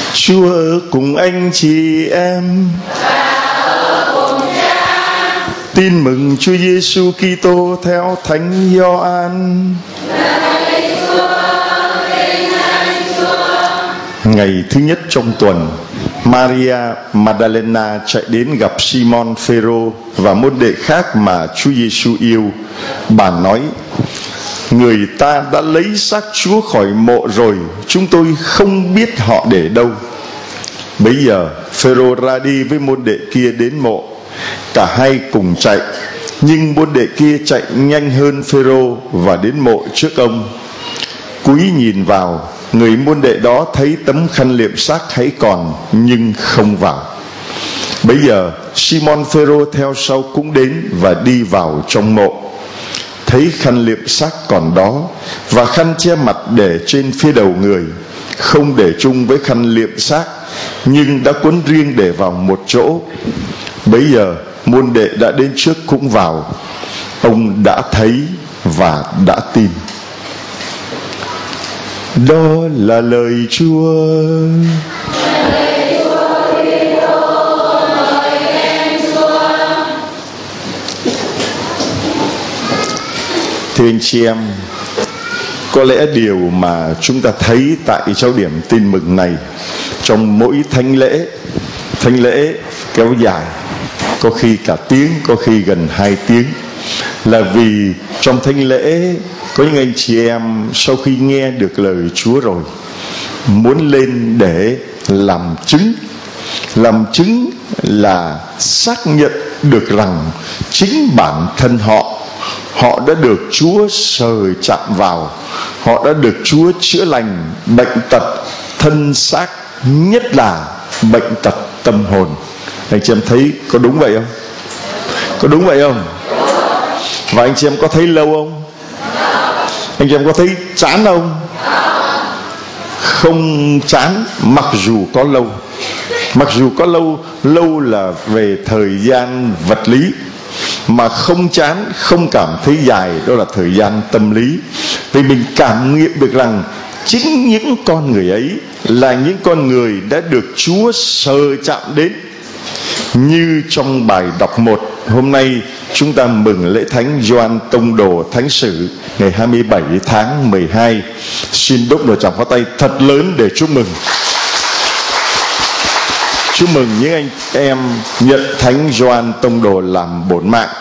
Chúa ở cùng anh chị em. Tin mừng Chúa Giêsu Kitô theo Thánh Gioan. Ngày thứ nhất trong tuần, Maria Magdalena chạy đến gặp Simon Phêrô và môn đệ khác mà Chúa Giêsu yêu. Bà nói: người ta đã lấy xác Chúa khỏi mộ rồi, chúng tôi không biết họ để đâu. Bấy giờ Phêrô ra đi với môn đệ kia đến mộ. Cả hai cùng chạy, nhưng môn đệ kia chạy nhanh hơn Phêrô và đến mộ trước ông. Cúi nhìn vào, người môn đệ đó thấy tấm khăn liệm xác hãy còn, nhưng không vào. Bấy giờ Simon Phêrô theo sau cũng đến và đi vào trong mộ. Thấy khăn liệm xác còn đó và khăn che mặt để trên phía đầu người, không để chung với khăn liệm xác, nhưng đã quấn riêng để vào một chỗ. Bấy giờ môn đệ đã đến trước cũng vào. Ông đã thấy và đã tin. Đó là lời Chúa. Thưa anh chị em, có lẽ điều mà chúng ta thấy tại giáo điểm tin mừng này, trong mỗi thánh lễ kéo dài, có khi cả tiếng, có khi gần 2 tiếng, là vì trong thánh lễ có những anh chị em sau khi nghe được lời Chúa rồi muốn lên để làm chứng. Làm chứng là xác nhận được rằng chính bản thân họ đã được Chúa sờ chạm vào, họ đã được Chúa chữa lành bệnh tật thân xác, nhất là bệnh tật tâm hồn. Anh chị em thấy có đúng vậy không? Có đúng vậy không? Và anh chị em có thấy lâu không? Anh chị em có thấy chán không? Không chán, mặc dù có lâu. Mặc dù có lâu là về thời gian vật lý, mà không chán, không cảm thấy dài, đó là thời gian tâm lý. Vì mình cảm nghiệm được rằng chính những con người ấy là những con người đã được Chúa sờ chạm đến. Như trong bài đọc 1, hôm nay chúng ta mừng lễ Thánh Gioan Tông Đồ Thánh Sử ngày 27 tháng 12. Xin đốt một tràng pháo tay thật lớn để chúc mừng. Chúc mừng những anh em nhận Thánh Gioan Tông Đồ làm bổn mạng.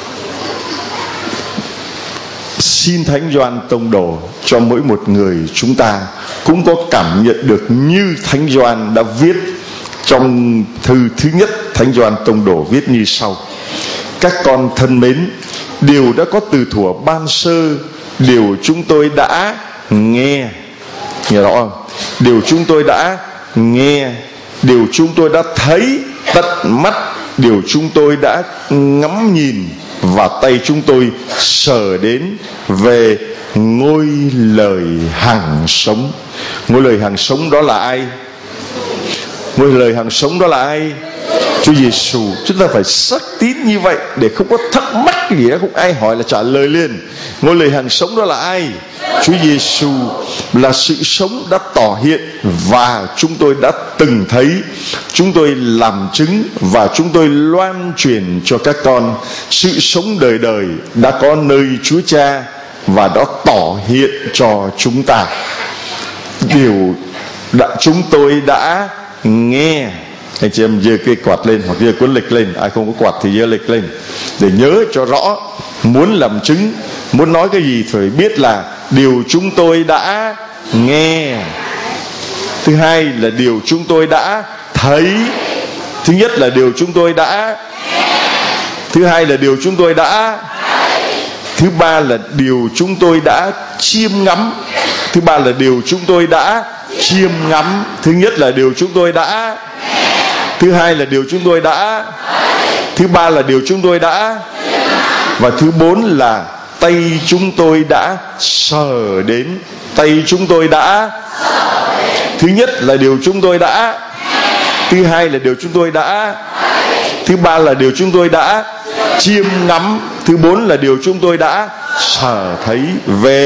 Xin Thánh Gioan Tông Đồ cho mỗi một người chúng ta cũng có cảm nhận được như Thánh Gioan đã viết trong thư thứ nhất. Thánh Gioan Tông Đồ viết như sau: các con thân mến, điều đã có từ thuở ban sơ, điều chúng tôi đã nghe rõ không? Điều chúng tôi đã nghe, điều chúng tôi đã thấy tận mắt, điều chúng tôi đã ngắm nhìn và tay chúng tôi sờ đến về ngôi lời hằng sống. Ngôi lời hằng sống đó là ai? Ngôi lời hằng sống đó là ai? Chúa Giêsu. Chúng ta phải xác tín như vậy để không có thắc mắc gì đó, không ai hỏi là trả lời liền. Ngôi lời hằng sống đó là ai? Chúa Giêsu là sự sống đã tỏ hiện và chúng tôi đã từng thấy, chúng tôi làm chứng và chúng tôi loan truyền cho các con. Sự sống đời đời đã có nơi Chúa Cha và đã tỏ hiện cho chúng ta. Điều chúng tôi đã nghe. Anh chị em giơ cây quạt lên hoặc giơ cuốn lịch lên, ai không có quạt thì giơ lịch lên để nhớ cho rõ. Muốn làm chứng, muốn nói cái gì phải biết là điều chúng tôi đã nghe. Thứ hai là điều chúng tôi đã thấy. Thứ nhất là điều chúng tôi đã. Thứ hai là điều chúng tôi đã. Thứ ba là điều chúng tôi đã chiêm ngắm. Thứ ba là điều chúng tôi đã chiêm ngắm. Thứ nhất là điều chúng tôi đã. Thứ hai là điều chúng tôi đã. Thứ ba là điều chúng tôi đã. Và thứ bốn là tay chúng tôi đã sờ đến. Tay chúng tôi đã. Thứ nhất là điều chúng tôi đã. Thứ hai là điều chúng tôi đã. Thứ ba là điều chúng tôi đã chiêm ngắm. Thứ bốn là điều chúng tôi đã sờ thấy về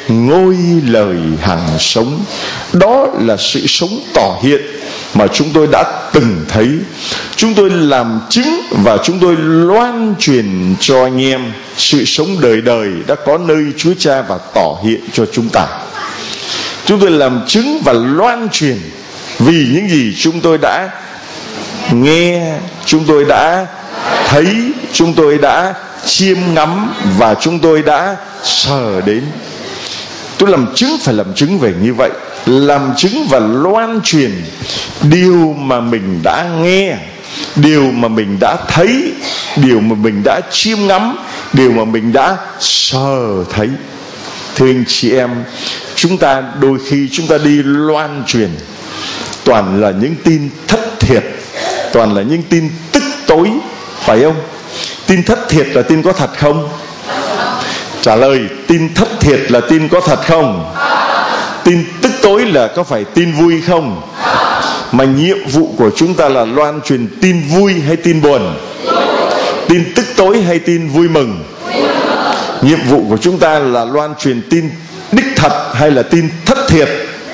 ngôi lời hằng sống. Đó là sự sống tỏ hiện mà chúng tôi đã từng thấy, chúng tôi làm chứng và chúng tôi loan truyền cho anh em. Sự sống đời đời đã có nơi Chúa Cha và tỏ hiện cho chúng ta. Chúng tôi làm chứng và loan truyền vì những gì chúng tôi đã nghe, chúng tôi đã thấy, chúng tôi đã chiêm ngắm và chúng tôi đã sờ đến. Tôi làm chứng, phải làm chứng về như vậy, làm chứng và loan truyền điều mà mình đã nghe, điều mà mình đã thấy, điều mà mình đã chiêm ngắm, điều mà mình đã sờ thấy. Thưa anh chị em, chúng ta đôi khi chúng ta đi loan truyền toàn là những tin thất thiệt, toàn là những tin tức tối, phải không? Tin thất thiệt là tin có thật không? Trả lời, tin thất thiệt là tin có thật không? Tin tức tối là có phải tin vui không? Mà nhiệm vụ của chúng ta là loan truyền tin vui hay tin buồn? Tin tức tối hay tin vui mừng? Nhiệm vụ của chúng ta là loan truyền tin đích thật hay là tin thất thiệt?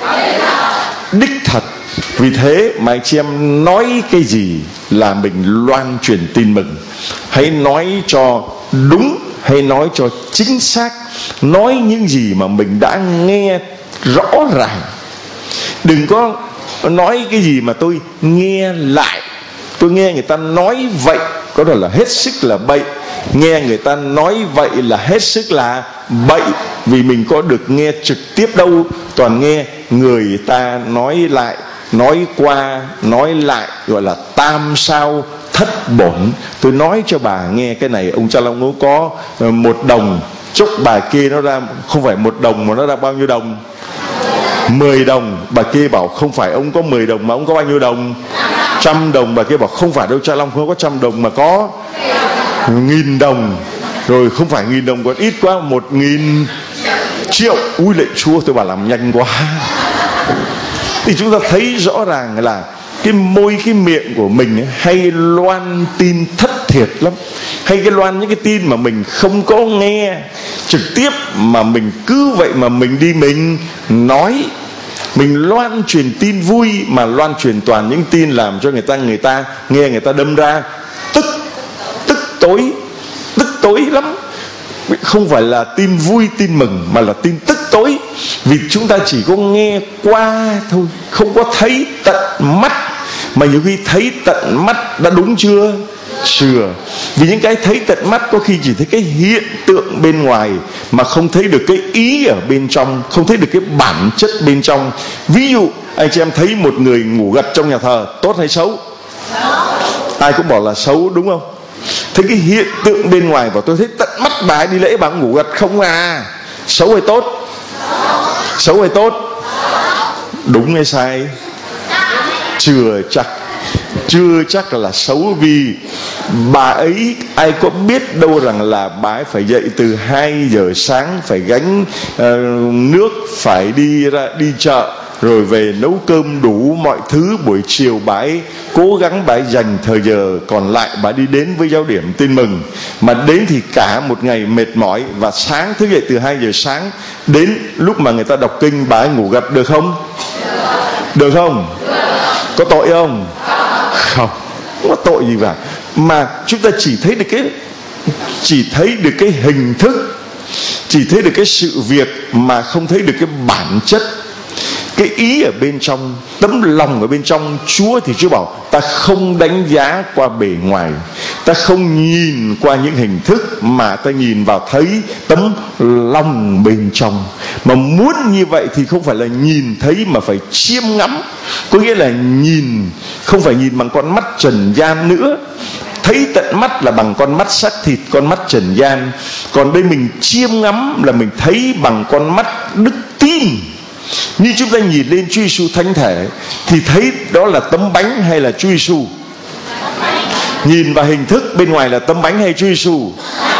Đích thật. Vì thế mà anh chị em nói cái gì là mình loan truyền tin mừng. Hãy nói cho đúng, hãy nói cho chính xác, nói những gì mà mình đã nghe rõ ràng. Đừng có nói cái gì mà tôi nghe lại, tôi nghe người ta nói vậy, có đó là hết sức là bậy. Nghe người ta nói vậy là hết sức là bậy, vì mình có được nghe trực tiếp đâu, toàn nghe người ta nói lại, nói qua, nói lại, gọi là tam sao thất bổn. Tôi nói cho bà nghe cái này, ông Cha Long Ngũ có 1 đồng, chốc bà kia nó ra không phải 1 đồng mà nó ra bao nhiêu đồng? 10 đồng. Bà kia bảo không phải ông có 10 đồng mà ông có bao nhiêu đồng? 100 đồng. Bà kia bảo không phải đâu Cha Long, không có 100 đồng mà có 1000 đồng. Rồi không phải 1000 đồng còn ít quá, 1000 triệu. Ui lạy Chúa, tôi bảo làm nhanh quá. Thì chúng ta thấy rõ ràng là cái môi, cái miệng của mình hay loan tin thất thiệt lắm, hay cái loan những cái tin mà mình không có nghe trực tiếp, mà mình cứ vậy mà mình đi mình nói. Mình loan truyền tin vui mà loan truyền toàn những tin làm cho người ta nghe, người ta đâm ra tức tối lắm. Không phải là tin vui, tin mừng, mà là tin tức tối. Vì chúng ta chỉ có nghe qua thôi, không có thấy tận mắt. Mà nhiều khi thấy tận mắt đã đúng chưa? Chưa. Vì những cái thấy tận mắt có khi chỉ thấy cái hiện tượng bên ngoài, mà không thấy được cái ý ở bên trong, không thấy được cái bản chất bên trong. Ví dụ anh chị em thấy một người ngủ gật trong nhà thờ, tốt hay xấu? Ai cũng bảo là xấu, đúng không? Thấy cái hiện tượng bên ngoài, và tôi thấy tận mắt bà ấy đi lễ bà ngủ gật không à. Xấu hay tốt? Xấu hay tốt? Đúng hay sai? Chưa chắc là xấu. Vì bà ấy, ai có biết đâu rằng là bà ấy phải dậy từ 2 giờ sáng, phải gánh nước, phải đi chợ, rồi về nấu cơm đủ mọi thứ. Buổi chiều bà ấy cố gắng, bà ấy dành thời giờ còn lại bà ấy đi đến với giáo điểm tin mừng. Mà đến thì cả một ngày mệt mỏi, và sáng thức dậy từ 2 giờ sáng đến lúc mà người ta đọc kinh bà ấy ngủ gật, được không? Được không? Có tội không? Không có tội gì cả. Mà chúng ta chỉ thấy được cái hình thức, chỉ thấy được cái sự việc, mà không thấy được cái bản chất, cái ý ở bên trong, tấm lòng ở bên trong. Chúa thì Chúa bảo ta không đánh giá qua bề ngoài, ta không nhìn qua những hình thức, mà ta nhìn vào thấy tấm lòng bên trong. Mà muốn như vậy thì không phải là nhìn thấy, mà phải chiêm ngắm. Có nghĩa là nhìn, không phải nhìn bằng con mắt trần gian nữa. Thấy tận mắt là bằng con mắt xác thịt, con mắt trần gian. Còn đây mình chiêm ngắm là mình thấy bằng con mắt đức tin. Như chúng ta nhìn lên Chúa Giêsu thánh thể thì thấy đó là tấm bánh hay là Chúa Giêsu? Nhìn vào hình thức bên ngoài là tấm bánh hay Chúa Giêsu?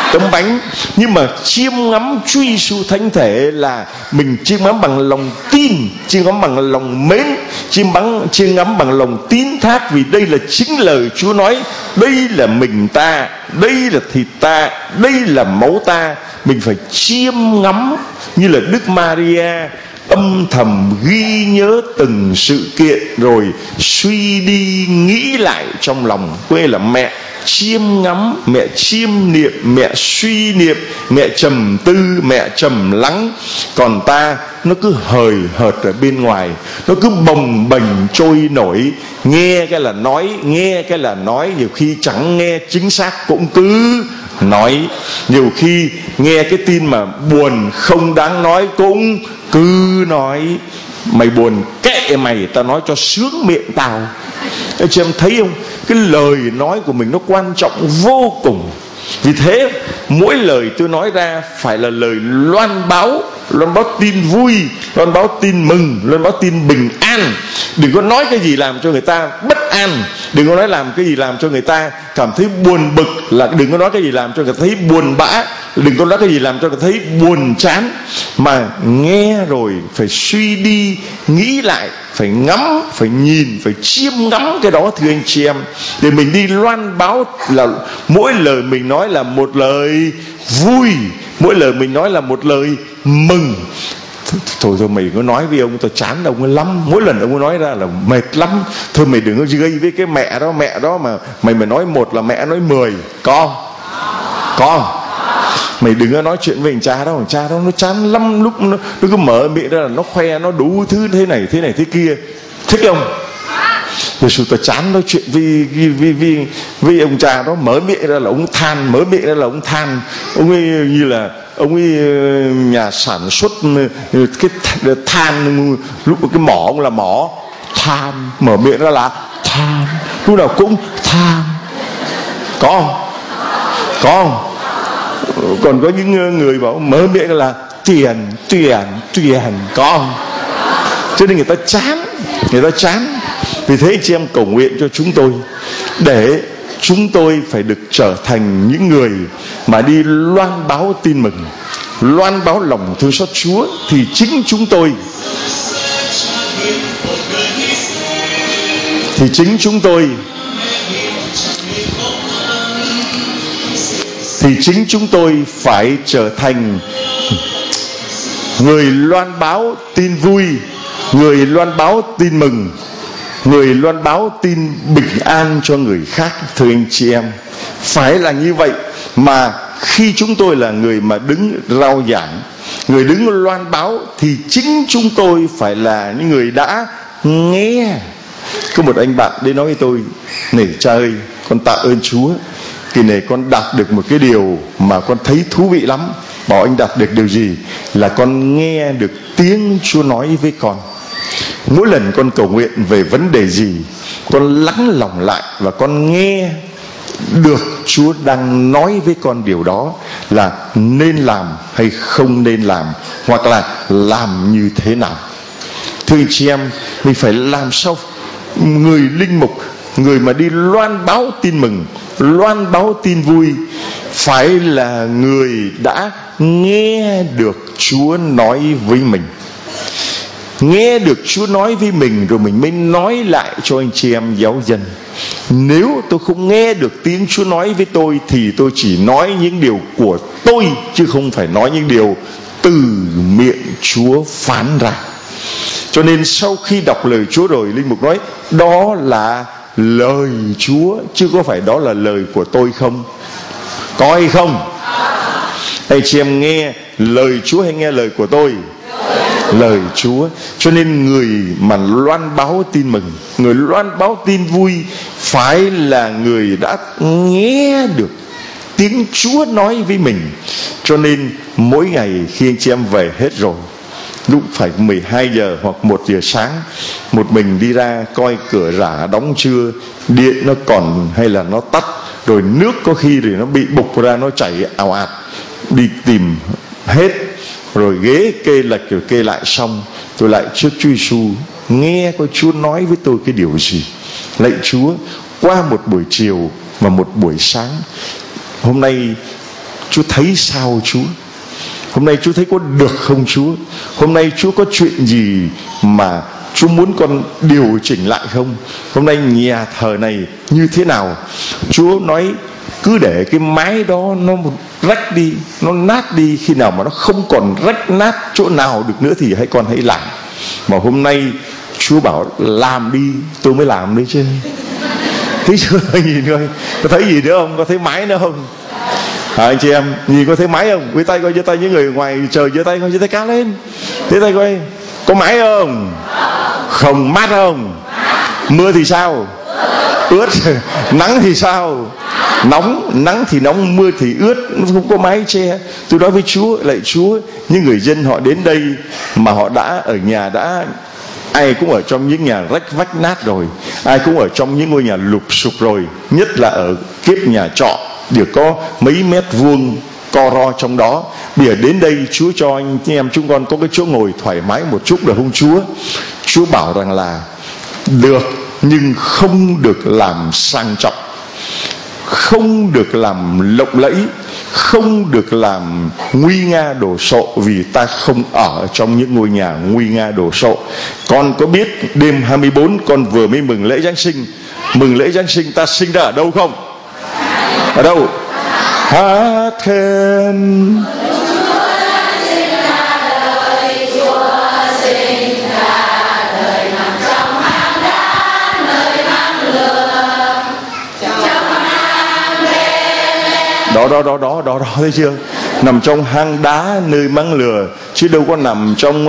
tấm bánh. Nhưng mà chiêm ngắm Chúa Giêsu thánh thể là mình chiêm ngắm bằng lòng tin, chiêm ngắm bằng lòng mến, chiêm ngắm bằng lòng tín thác, vì đây là chính lời Chúa nói: đây là mình ta, đây là thịt ta, đây là máu ta. Mình phải chiêm ngắm như là Đức Maria, âm thầm ghi nhớ từng sự kiện, rồi suy đi nghĩ lại trong lòng. Quê là mẹ chiêm ngắm, mẹ chiêm niệm, mẹ suy niệm, mẹ trầm tư, mẹ trầm lắng. Còn ta nó cứ hời hợt ở bên ngoài, nó cứ bồng bềnh trôi nổi, nghe cái là nói, nghe cái là nói, nhiều khi chẳng nghe chính xác cũng cứ nói, nhiều khi nghe cái tin mà buồn không đáng nói cũng cứ nói. Mày buồn kệ mày, tao nói cho sướng miệng tao. Chị em thấy không, cái lời nói của mình nó quan trọng vô cùng. Vì thế mỗi lời tôi nói ra phải là lời loan báo tin vui, loan báo tin mừng, loan báo tin bình an. Đừng có nói cái gì làm cho người ta bất an, đừng có nói làm cái gì làm cho người ta cảm thấy buồn bực, đừng có nói cái gì làm cho người ta thấy buồn bã, đừng có nói cái gì làm cho người ta thấy buồn chán. Mà nghe rồi phải suy đi nghĩ lại, phải ngắm, phải nhìn, phải chiêm ngắm cái đó, thưa anh chị em, để mình đi loan báo. Là mỗi lời mình nói là một lời vui, mỗi lời mình nói là một lời mừng. Thôi mày có nói với ông, tao chán ông ấy lắm, mỗi lần ông ấy nói ra là mệt lắm. Thôi mày đừng có gây với cái mẹ đó mà mày nói một là mẹ nói 10. Con mày đừng có nói chuyện với cha đó nó chán lắm. Lúc nó cứ mở miệng ra là nó khoe, nó đủ thứ thế này thế kia. Thích không? Rồi tao chán nói chuyện với ông cha đó, mở miệng ra là ông than, ông ấy như là ông ấy nhà sản xuất cái than, lúc cái mỏ ông là mỏ than, mở miệng ra là than, lúc nào cũng than. Có không? Còn có những người bảo mở miệng ra là tiền, có không? Cho nên người ta chán. Vì thế chị em cầu nguyện cho chúng tôi, để chúng tôi phải được trở thành những người mà đi loan báo tin mừng, loan báo lòng thương xót Chúa. Thì chính chúng tôi phải trở thành người loan báo tin vui, người loan báo tin mừng, người loan báo tin bình an cho người khác. Thưa anh chị em, phải là như vậy. Mà khi chúng tôi là người mà đứng rao giảng, người đứng loan báo, thì chính chúng tôi phải là những người đã nghe. Có một anh bạn đến nói với tôi: này cha ơi, con tạ ơn Chúa, kỳ này con đạt được một cái điều mà con thấy thú vị lắm. Bảo anh đạt được điều gì? Là con nghe được tiếng Chúa nói với con. Mỗi lần con cầu nguyện về vấn đề gì, con lắng lòng lại và con nghe được Chúa đang nói với con điều đó, là nên làm hay không nên làm, hoặc là làm như thế nào. Thưa anh chị em, mình phải làm sao người linh mục, người mà đi loan báo tin mừng, loan báo tin vui, phải là người đã nghe được Chúa nói với mình. Nghe được Chúa nói với mình rồi mình mới nói lại cho anh chị em giáo dân. Nếu tôi không nghe được tiếng Chúa nói với tôi, thì tôi chỉ nói những điều của tôi, chứ không phải nói những điều từ miệng Chúa phán ra. Cho nên sau khi đọc lời Chúa rồi, linh mục nói đó là lời Chúa, chứ có phải đó là lời của tôi không? Có hay không? Anh chị em nghe lời Chúa hay nghe lời của tôi? Lời Chúa. Cho nên người mà loan báo tin mừng, người loan báo tin vui, phải là người đã nghe được tiếng Chúa nói với mình. Cho nên mỗi ngày khi anh chị em về hết rồi, lúc phải 12 giờ hoặc 1 giờ sáng, một mình đi ra coi cửa rả đóng chưa, điện nó còn hay là nó tắt, rồi nước có khi thì nó bị bục ra, nó chảy ào ạt, đi tìm hết, rồi ghế kê lệch rồi kê lại xong, tôi lại trước Chúa Giêsu nghe coi Chúa nói với tôi cái điều gì. Lạy Chúa, qua một buổi chiều và một buổi sáng, hôm nay Chúa thấy sao Chúa? Hôm nay Chúa thấy có được không Chúa? Hôm nay Chúa có chuyện gì mà Chúa muốn con điều chỉnh lại không? Hôm nay nhà thờ này như thế nào? Chúa nói cứ để cái mái đó nó rách đi, nó nát đi, khi nào mà nó không còn rách nát chỗ nào được nữa thì con hãy làm. Mà hôm nay Chúa bảo làm đi, tôi mới làm đấy chứ. Thấy chưa? Nhìn coi, có thấy gì nữa không? Có thấy mái nữa không? Anh chị em nhìn có thấy mái không? Với tay coi, giơ tay, những người ngoài trời giơ tay coi, giơ tay cao lên, giơ tay coi, có mái không? Không. Mát không? Mưa thì sao? Ướt. Nắng thì sao? Nóng. Nắng thì nóng, mưa thì ướt, không có mái che. Tôi nói với Chúa, lạy Chúa, những người dân họ đến đây mà họ đã ở nhà, đã ai cũng ở trong những nhà rách vách nát rồi, ai cũng ở trong những ngôi nhà lụp sụp rồi, nhất là ở kiếp nhà trọ được có mấy mét vuông co ro trong đó. Bây giờ đến đây Chúa cho anh em chúng con có cái chỗ ngồi thoải mái một chút được không Chúa? Chúa bảo rằng là được, nhưng không được làm sang trọng, không được làm lộng lẫy, không được làm nguy nga đồ sộ, vì ta không ở trong những ngôi nhà nguy nga đồ sộ. Con có biết đêm 24 con vừa mới mừng lễ Giáng sinh. Mừng lễ Giáng sinh ta sinh ra ở đâu không? Ở đâu? Hát khen đó thấy chưa? Nằm trong hang đá nơi mắng lừa, chứ đâu có nằm trong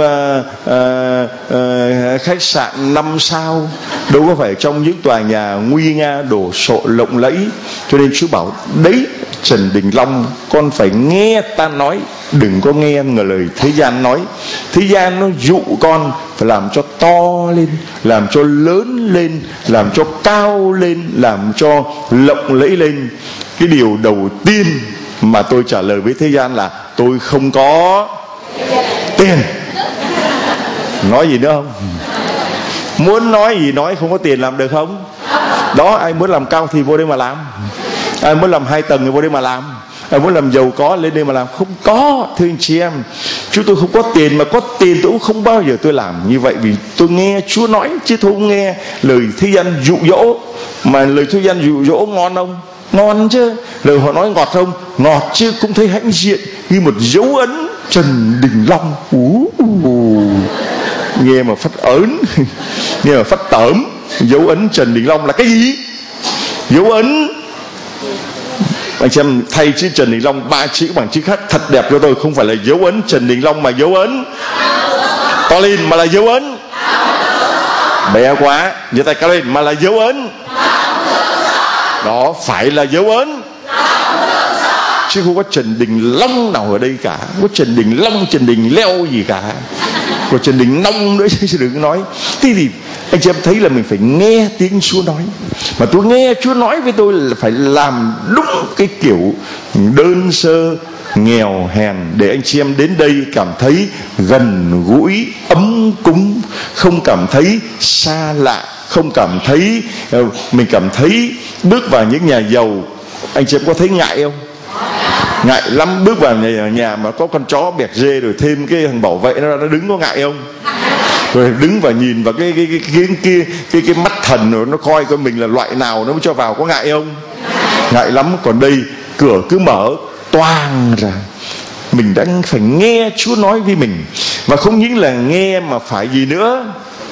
khách sạn 5 sao, đâu có phải trong những tòa nhà nguy nga đổ sộ lộng lẫy. Cho nên Chúa bảo đấy, Trần Đình Long, con phải nghe ta nói, đừng có nghe lời thế gian nói. Thế gian nó dụ con phải làm cho to lên, làm cho lớn lên, làm cho cao lên, làm cho lộng lẫy lên. Cái điều đầu tiên mà tôi trả lời với thế gian là tôi không có tiền. Nói gì nữa không? Muốn nói gì nói, không có tiền làm được không? Đó, ai muốn làm cao thì vô đây mà làm, ai muốn làm 2 tầng thì vô đây mà làm, ai muốn làm giàu có lên đây mà làm. Không có, thưa anh chị em, chúng tôi không có tiền, mà có tiền tôi cũng không bao giờ tôi làm như vậy, vì tôi nghe Chúa nói chứ tôi không nghe lời thế gian dụ dỗ. Mà lời thế gian dụ dỗ ngon không? Ngon chứ. Lời họ nói ngọt không? Ngọt chứ, cũng thấy hãnh diện như một dấu ấn Trần Đình Long. Nghe mà phát ớn, nghe mà phát tởm. Dấu ấn Trần Đình Long là cái gì? Dấu ấn, anh xem, thay chữ Trần Đình Long 3 chữ bằng chữ khác thật đẹp cho tôi. Không phải là dấu ấn Trần Đình Long, mà dấu ấn to lên, mà là dấu ấn bé quá, giơ tay cao lên, mà là dấu ấn đó, phải là dấu ấn, chứ không có Trần Đình Long nào ở đây cả. Không có Trần Đình Long, Trần Đình Leo gì cả, có Trần Đình Nông nữa chứ đừng nói. Thế thì anh chị em thấy là mình phải nghe tiếng Chúa nói. Mà tôi nghe Chúa nói với tôi là phải làm đúng cái kiểu đơn sơ, nghèo hèn, để anh chị em đến đây cảm thấy gần gũi, ấm cúng, không cảm thấy xa lạ, không cảm thấy mình cảm thấy bước vào những nhà giàu. Anh chị em có thấy ngại không? Ngại lắm. Bước vào nhà mà có con chó bẹt dê rồi thêm cái thằng bảo vệ nó đứng, có ngại không? Rồi đứng và nhìn vào cái mắt thần rồi nó coi mình là loại nào nó mới cho vào, có ngại không? Ngại lắm. Còn đây cửa cứ mở toang ra, mình đang phải nghe Chúa nói với mình. Và không những là nghe mà phải gì nữa?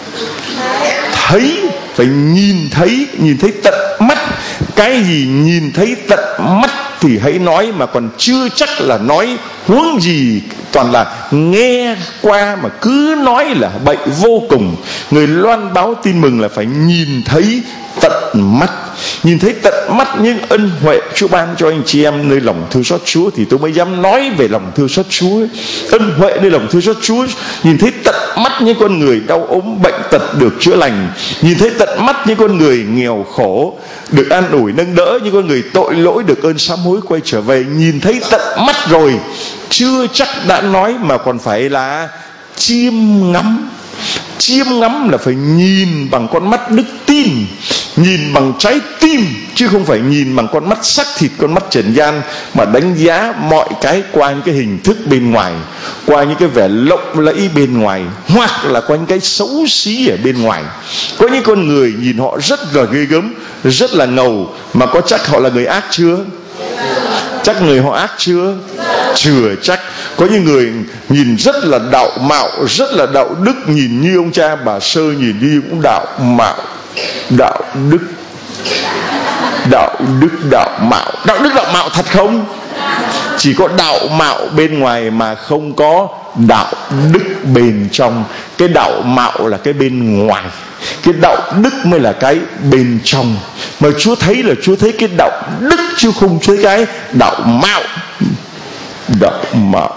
Thấy, phải nhìn thấy tận mắt. Cái gì nhìn thấy tận mắt thì hãy nói, mà còn chưa chắc là nói, huống gì toàn là nghe qua mà cứ nói là bệnh vô cùng. Người loan báo tin mừng là phải nhìn thấy tận mắt. Nhìn thấy tận mắt những ân huệ Chúa ban cho anh chị em nơi lòng thương xót Chúa, thì tôi mới dám nói về lòng thương xót Chúa. Ân huệ nơi lòng thương xót Chúa. Nhìn thấy tận mắt những con người đau ốm bệnh tật được chữa lành, nhìn thấy tận mắt những con người nghèo khổ được an ủi nâng đỡ, những con người tội lỗi được ơn sám hối quay trở về. Nhìn thấy tận mắt rồi chưa chắc đã nói, mà còn phải là chiêm ngắm. Chiêm ngắm là phải nhìn bằng con mắt đức tin, nhìn bằng trái tim chứ không phải nhìn bằng con mắt xác thịt, con mắt trần gian, mà đánh giá mọi cái qua những cái hình thức bên ngoài, qua những cái vẻ lộng lẫy bên ngoài, hoặc là qua những cái xấu xí ở bên ngoài. Có những con người nhìn họ rất là ghê gớm, rất là ngầu, mà có chắc họ là người ác chưa? Chắc người họ ác chưa? Chưa chắc. Có những người nhìn rất là đạo mạo, rất là đạo đức, nhìn như ông cha bà Sơ, nhìn như cũng đạo mạo, đạo đức, đạo mạo thật không? Chỉ có đạo mạo bên ngoài mà không có đạo đức bên trong. Cái đạo mạo là cái bên ngoài, cái đạo đức mới là cái bên trong. Mà Chúa thấy là Chúa thấy cái đạo đức chứ không thấy cái đạo mạo. Đạo mạo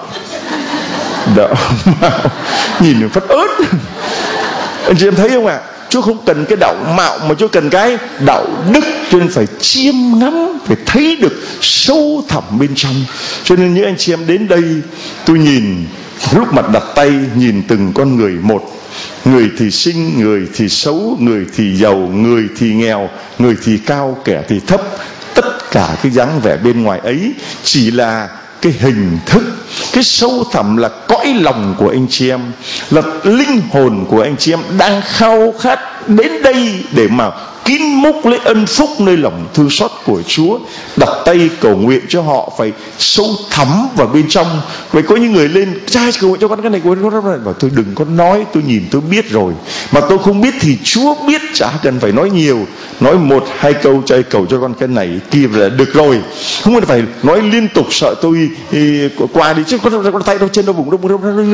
nhìn phát ớt. Anh chị em thấy không ạ? Chúa không cần cái đạo mạo mà Chúa cần cái đạo đức. Cho nên phải chiêm ngắm, phải thấy được sâu thẳm bên trong. Cho nên những anh chị em đến đây, tôi nhìn lúc mặt đặt tay, nhìn từng con người một. Người thì xinh, người thì xấu, người thì giàu, người thì nghèo, người thì cao, kẻ thì thấp. Tất cả cái dáng vẻ bên ngoài ấy chỉ là cái hình thức. Cái sâu thẳm là cõi lòng của anh chị em, là linh hồn của anh chị em đang khao khát đến đây để mà kín múc lấy ân phúc nơi lòng thương xót của Chúa. Đặt tay cầu nguyện cho họ phải sâu thẳm vào bên trong. Vậy có những người lên: cha cầu nguyện cho con cái này, và tôi đừng có nói, tôi nhìn tôi biết rồi. Mà tôi không biết thì Chúa biết, chả cần phải nói nhiều. Nói 1-2 câu: cha cầu cho con cái này kia là được rồi. Không phải nói liên tục, sợ tôi qua đi chứ con tay đâu, chân đâu, bụng đâu,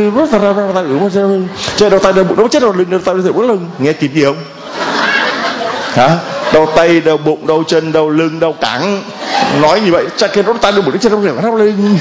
chân đâu, tay đâu, bụng đâu, chết đâu, lưng đâu, tay đâu, lưng. Nghe kịp gì không? Hả? Đâu tay, đâu bụng, đâu chân, đâu lưng, đâu cẳng. Nói như vậy chắc cái đó tay đâu, bụng đâu, chân đâu lưng.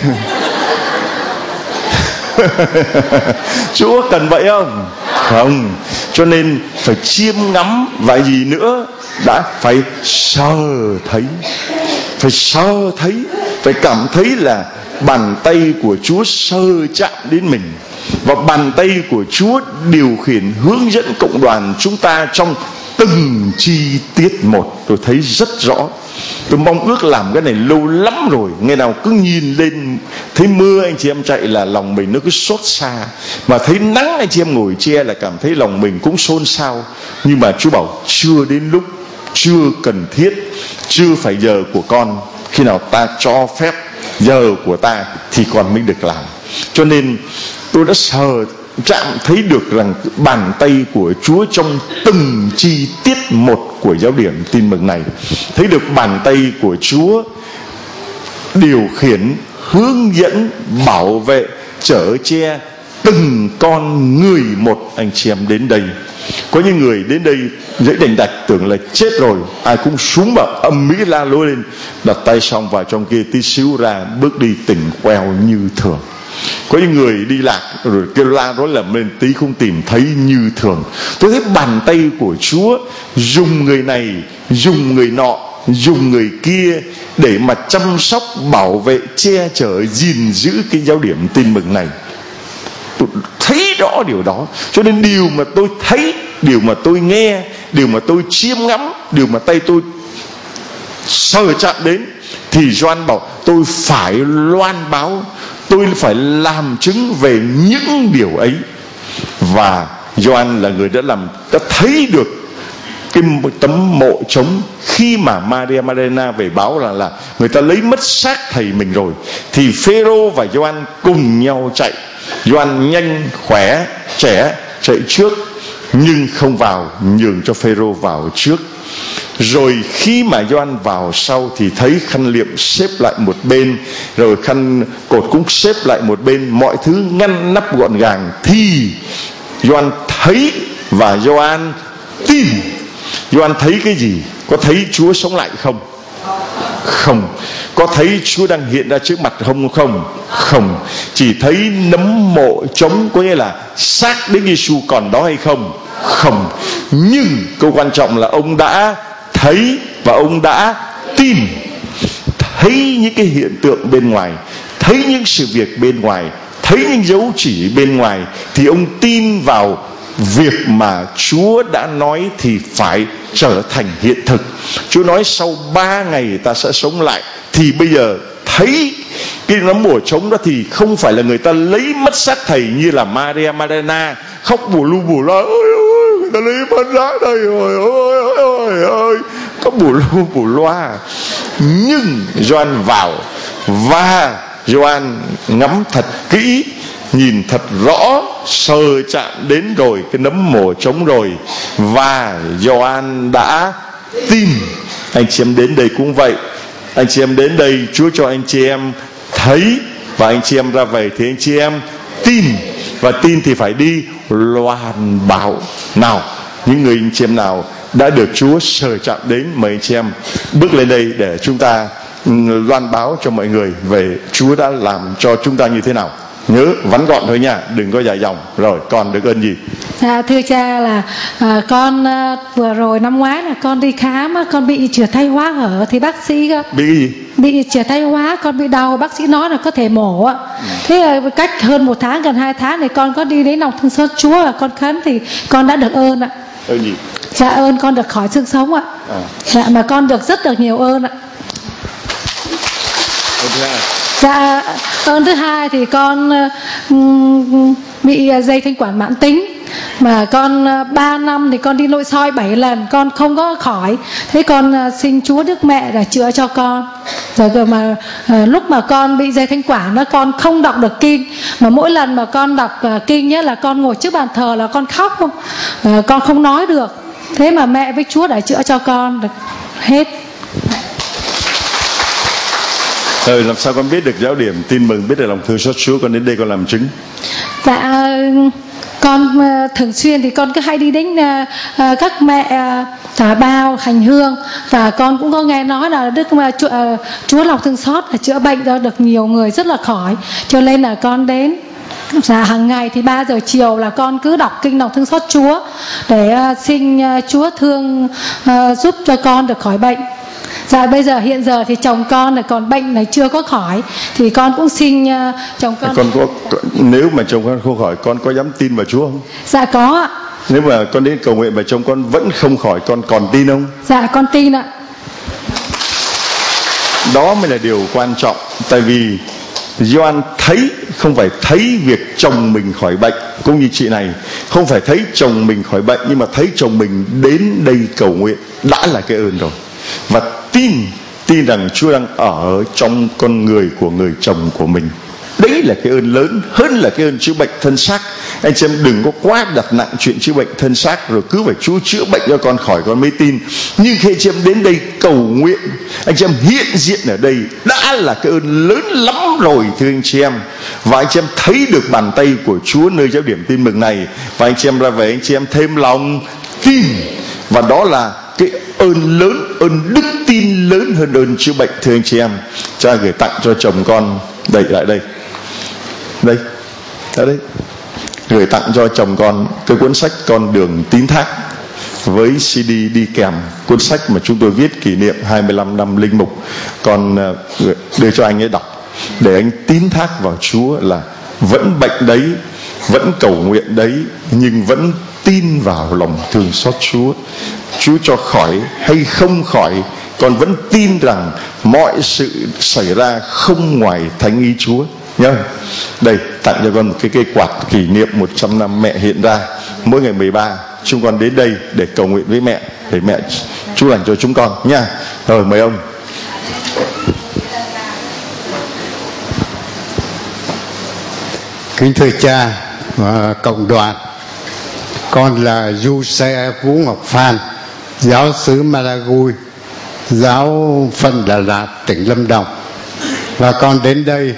Chúa cần vậy không? Không. Cho nên phải chiêm ngắm. Và gì nữa? Đã phải sờ thấy. Phải sờ thấy, phải cảm thấy là bàn tay của Chúa sờ chạm đến mình. Và bàn tay của Chúa điều khiển, hướng dẫn cộng đoàn chúng ta trong từng chi tiết một. Tôi thấy rất rõ. Tôi mong ước làm cái này lâu lắm rồi. Ngày nào cứ nhìn lên thấy mưa anh chị em chạy là lòng mình nó cứ xót xa, mà thấy nắng anh chị em ngồi che là cảm thấy lòng mình cũng xôn xao. Nhưng mà Chúa bảo chưa đến lúc, chưa cần thiết, chưa phải giờ của con. Khi nào ta cho phép giờ của ta thì con mới được làm. Cho nên tôi đã chạm thấy được rằng bàn tay của Chúa trong từng chi tiết một của giáo điểm tin mừng này. Thấy được bàn tay của Chúa điều khiển, hướng dẫn, bảo vệ, chở che từng con người một anh chị em đến đây. Có những người đến đây dễ đành đạch tưởng là chết rồi, ai cũng súng vào âm mỹ la lối lên, đặt tay xong vào trong kia tí xíu ra, bước đi tỉnh queo như thường. Có những người đi lạc rồi kêu la rối lầm lên, tí không tìm thấy như thường. Tôi thấy bàn tay của Chúa dùng người này, dùng người nọ, dùng người kia để mà chăm sóc, bảo vệ, che chở, gìn giữ cái giáo điểm tin mừng này. Tôi thấy rõ điều đó. Cho nên điều mà tôi thấy, điều mà tôi nghe, điều mà tôi chiêm ngắm, điều mà tay tôi sờ chạm đến, thì Gioan bảo tôi phải loan báo, tôi phải làm chứng về những điều ấy. Và Gioan là người đã thấy được cái tấm mộ trống. Khi mà Maria Magdalena về báo là người ta lấy mất xác thầy mình rồi, thì Phêrô và Gioan cùng nhau chạy. Gioan nhanh, khỏe, trẻ, chạy trước, nhưng không vào, nhường cho Phêrô vào trước. Rồi khi mà Gioan vào sau thì thấy khăn liệm xếp lại một bên, rồi khăn cột cũng xếp lại một bên, mọi thứ ngăn nắp gọn gàng. Thì Gioan thấy và Gioan tin. Gioan thấy cái gì? Có thấy Chúa sống lại không? Không. Có thấy Chúa đang hiện ra trước mặt không? Không. Chỉ thấy nấm mộ trống, có nghĩa là xác Đức Giêsu còn đó hay không? Không. Nhưng câu quan trọng là ông đã thấy và ông đã tin. Thấy những cái hiện tượng bên ngoài, thấy những sự việc bên ngoài, thấy những dấu chỉ bên ngoài, thì ông tin vào việc mà Chúa đã nói thì phải trở thành hiện thực. Chúa nói sau 3 ngày ta sẽ sống lại. Thì bây giờ thấy cái nấm mồ trống đó thì không phải là người ta lấy mất xác thầy như là Maria Magdalena khóc bù lu loa, ôi ôi người ta lấy mất xác thầy rồi, ôi có bù loa. Nhưng Gioan vào và Gioan ngắm thật kỹ, nhìn thật rõ, sờ chạm đến rồi cái nấm mồ trống rồi, và Gioan đã tin. Anh chị em đến đây cũng vậy. Anh chị em đến đây, Chúa cho anh chị em thấy, và anh chị em ra về thì anh chị em tin. Và tin thì phải đi loan báo. Nào, những người anh chị em nào đã được Chúa sờ chạm đến, mời anh chị em bước lên đây để chúng ta loan báo cho mọi người về Chúa đã làm cho chúng ta như thế nào. Nhớ vắn gọn thôi nha, đừng có dài dòng. Rồi con được ơn gì? Dạ thưa cha là con vừa rồi năm ngoái là con đi khám, con bị chữa thay hóa hở, thì bác sĩ bị cái gì? Bị chữa thay hóa, con bị đau, bác sĩ nói là có thể mổ ạ. Thế cách hơn 1 tháng, gần 2 tháng thì con có đi đến lòng thương xót Chúa và con khấn thì con đã được ơn ạ. Ơn gì? Dạ ơn con được khỏi xương sống ạ. Dạ mà con được rất được nhiều ơn ạ. Dạ ơn thứ hai thì con bị dây thanh quản mãn tính, mà con 3 năm thì con đi nội soi 7 lần con không có khỏi. Thế con xin Chúa Đức Mẹ để chữa cho con. Rồi mà lúc mà con bị dây thanh quản đó, con không đọc được kinh, mà mỗi lần mà con đọc kinh nhé là con ngồi trước bàn thờ là con khóc không, con không nói được. Thế mà mẹ với Chúa đã chữa cho con được hết. Làm sao con biết được giáo điểm tin mừng, biết được lòng thương xót Chúa, con đến đây con làm chứng? Dạ con thường xuyên thì con cứ hay đi đến các mẹ thả bao hành hương, và con cũng có nghe nói là Chúa lòng thương xót là chữa bệnh cho được nhiều người rất là khỏi, cho nên là con đến. Dạ hàng ngày thì 3 giờ chiều là con cứ đọc kinh lòng thương xót Chúa để xin Chúa thương giúp cho con được khỏi bệnh. Dạ bây giờ hiện giờ thì chồng con là còn bệnh này chưa có khỏi, thì con cũng xin chồng con. Nếu mà chồng con không khỏi, con có dám tin vào Chúa không? Dạ có ạ. Nếu mà con đến cầu nguyện mà chồng con vẫn không khỏi, con còn tin không? Dạ con tin ạ. Đó mới là điều quan trọng. Tại vì Gioan thấy, không phải thấy việc chồng mình khỏi bệnh, cũng như chị này không phải thấy chồng mình khỏi bệnh, nhưng mà thấy chồng mình đến đây cầu nguyện đã là cái ơn rồi. Và tin rằng Chúa đang ở trong con người của người chồng của mình. Đấy là cái ơn lớn hơn là cái ơn chữa bệnh thân xác. Anh chị em đừng có quá đặt nặng chuyện chữa bệnh thân xác, rồi cứ phải Chúa chữa bệnh cho con khỏi con mới tin. Nhưng khi anh chị em đến đây cầu nguyện, anh chị em hiện diện ở đây đã là cái ơn lớn lắm rồi thưa anh chị em. Và anh chị em thấy được bàn tay của Chúa nơi giáo điểm tin mừng này, và anh chị em ra về anh chị em thêm lòng tin. Và đó là cái ơn lớn, ơn đức tin lớn hơn ơn chữa bệnh thưa anh chị em. Cha gửi tặng cho chồng con đây, lại đây, đây, ở đây, gửi tặng cho chồng con cái cuốn sách Con đường tín thác với CD đi kèm, cuốn sách mà chúng tôi viết kỷ niệm 25 năm linh mục. Con đưa cho anh ấy đọc để anh tín thác vào Chúa là vẫn bệnh đấy, vẫn cầu nguyện đấy, nhưng vẫn tin vào lòng thương xót Chúa. Chúa cho khỏi hay không khỏi, con vẫn tin rằng mọi sự xảy ra không ngoài thánh ý Chúa nhá. Đây, tặng cho con một cái cây quạt kỷ niệm 100 năm mẹ hiện ra. Mỗi ngày 13 chúng con đến đây để cầu nguyện với mẹ, để mẹ chúc lành cho chúng con nha. Rồi mời ông. Kính thưa cha và cộng đoàn, con là Du Xe Vũ Ngọc Phan, giáo xứ Maragui, giáo phận Đà Lạt, tỉnh Lâm Đồng. Và con đến đây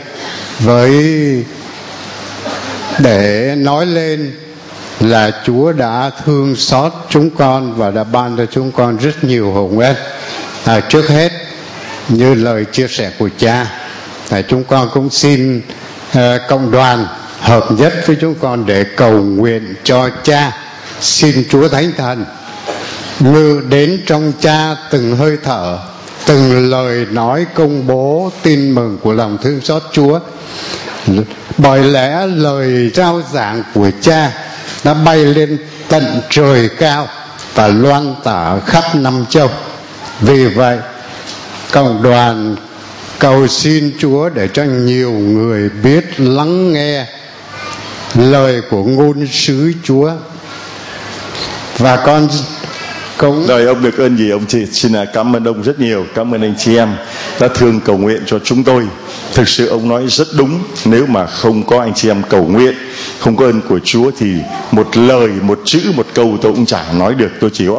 để nói lên là Chúa đã thương xót chúng con và đã ban cho chúng con rất nhiều hồng ân. Trước hết, như lời chia sẻ của cha, chúng con cũng xin cộng đoàn hợp nhất với chúng con để cầu nguyện cho cha. Xin Chúa Thánh Thần ngự đến trong cha từng hơi thở, từng lời nói công bố tin mừng của lòng thương xót Chúa. Bởi lẽ lời rao giảng của cha đã bay lên tận trời cao và loan tỏa khắp năm châu. Vì vậy cộng đoàn cầu xin Chúa để cho nhiều người biết lắng nghe lời của ngôn sứ Chúa. Và con cũng Rồi ông được ơn gì ông chị, xin cảm ơn ông rất nhiều, cảm ơn anh chị em đã thương cầu nguyện cho chúng tôi. Thực sự ông nói rất đúng, nếu mà không có anh chị em cầu nguyện, không có ơn của Chúa thì một lời, một chữ, một câu tôi cũng chả nói được. Tôi chỉ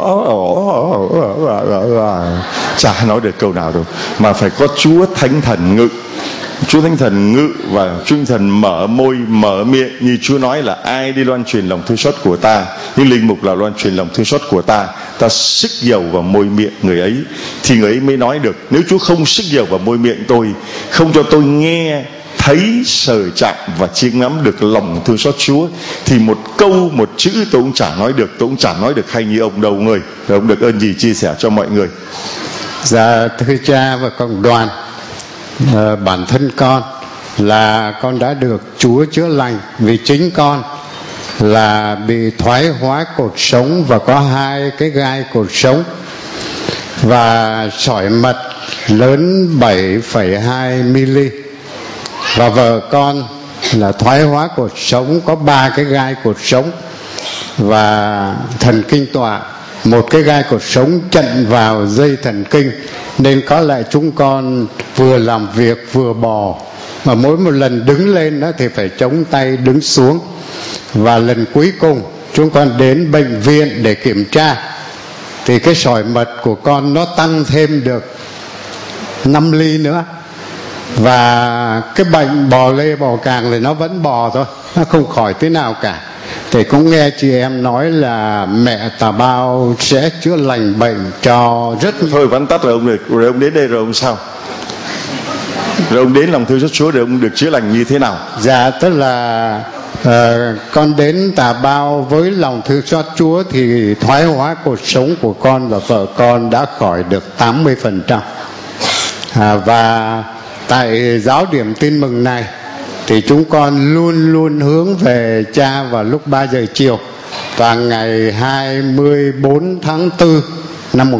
chả nói được câu nào đâu, mà phải có Chúa Thánh Thần ngự. Chúa Thánh Thần ngự và Chúa Thánh Thần mở môi mở miệng, như Chúa nói là ai đi loan truyền lòng thương xót của ta, những linh mục là loan truyền lòng thương xót của ta, ta xức dầu vào môi miệng người ấy thì người ấy mới nói được. Nếu Chúa không xức dầu vào môi miệng tôi, không cho tôi nghe thấy sờ chạm và chiêm ngắm được lòng thương xót Chúa, thì một câu một chữ tôi cũng chả nói được, tôi cũng chả nói được hay như ông đâu người. Rồi ông được ơn gì chia sẻ cho mọi người. Dạ thưa cha và cộng đoàn, bản thân con là con đã được Chúa chữa lành vì chính con là bị thoái hóa cột sống và có 2 cái gai cột sống và sỏi mật lớn 7,2 mm, và vợ con là thoái hóa cột sống có 3 cái gai cột sống và thần kinh tọa, 1 cái gai cột sống chặn vào dây thần kinh, nên có lẽ chúng con vừa làm việc vừa bò, mà mỗi một lần đứng lên đó thì phải chống tay đứng xuống. Và lần cuối cùng chúng con đến bệnh viện để kiểm tra thì cái sỏi mật của con nó tăng thêm được 5 ly nữa, và cái bệnh bò lê bò càng thì nó vẫn bò thôi, nó không khỏi thế nào cả. Thì cũng nghe chị em nói là mẹ Tà Bao sẽ chữa lành bệnh cho rất thôi vắn tắt rồi ông được, rồi ông đến đây rồi ông sao? Rồi ông đến lòng thương xót Chúa rồi ông được chữa lành như thế nào? Dạ tức là con đến Tà Bao với lòng thương xót Chúa thì thoái hóa cột sống của con và vợ con đã khỏi được 80%. Và tại giáo điểm tin mừng này thì chúng con luôn luôn hướng về cha vào lúc 3 giờ chiều. Và ngày 24 tháng 4 năm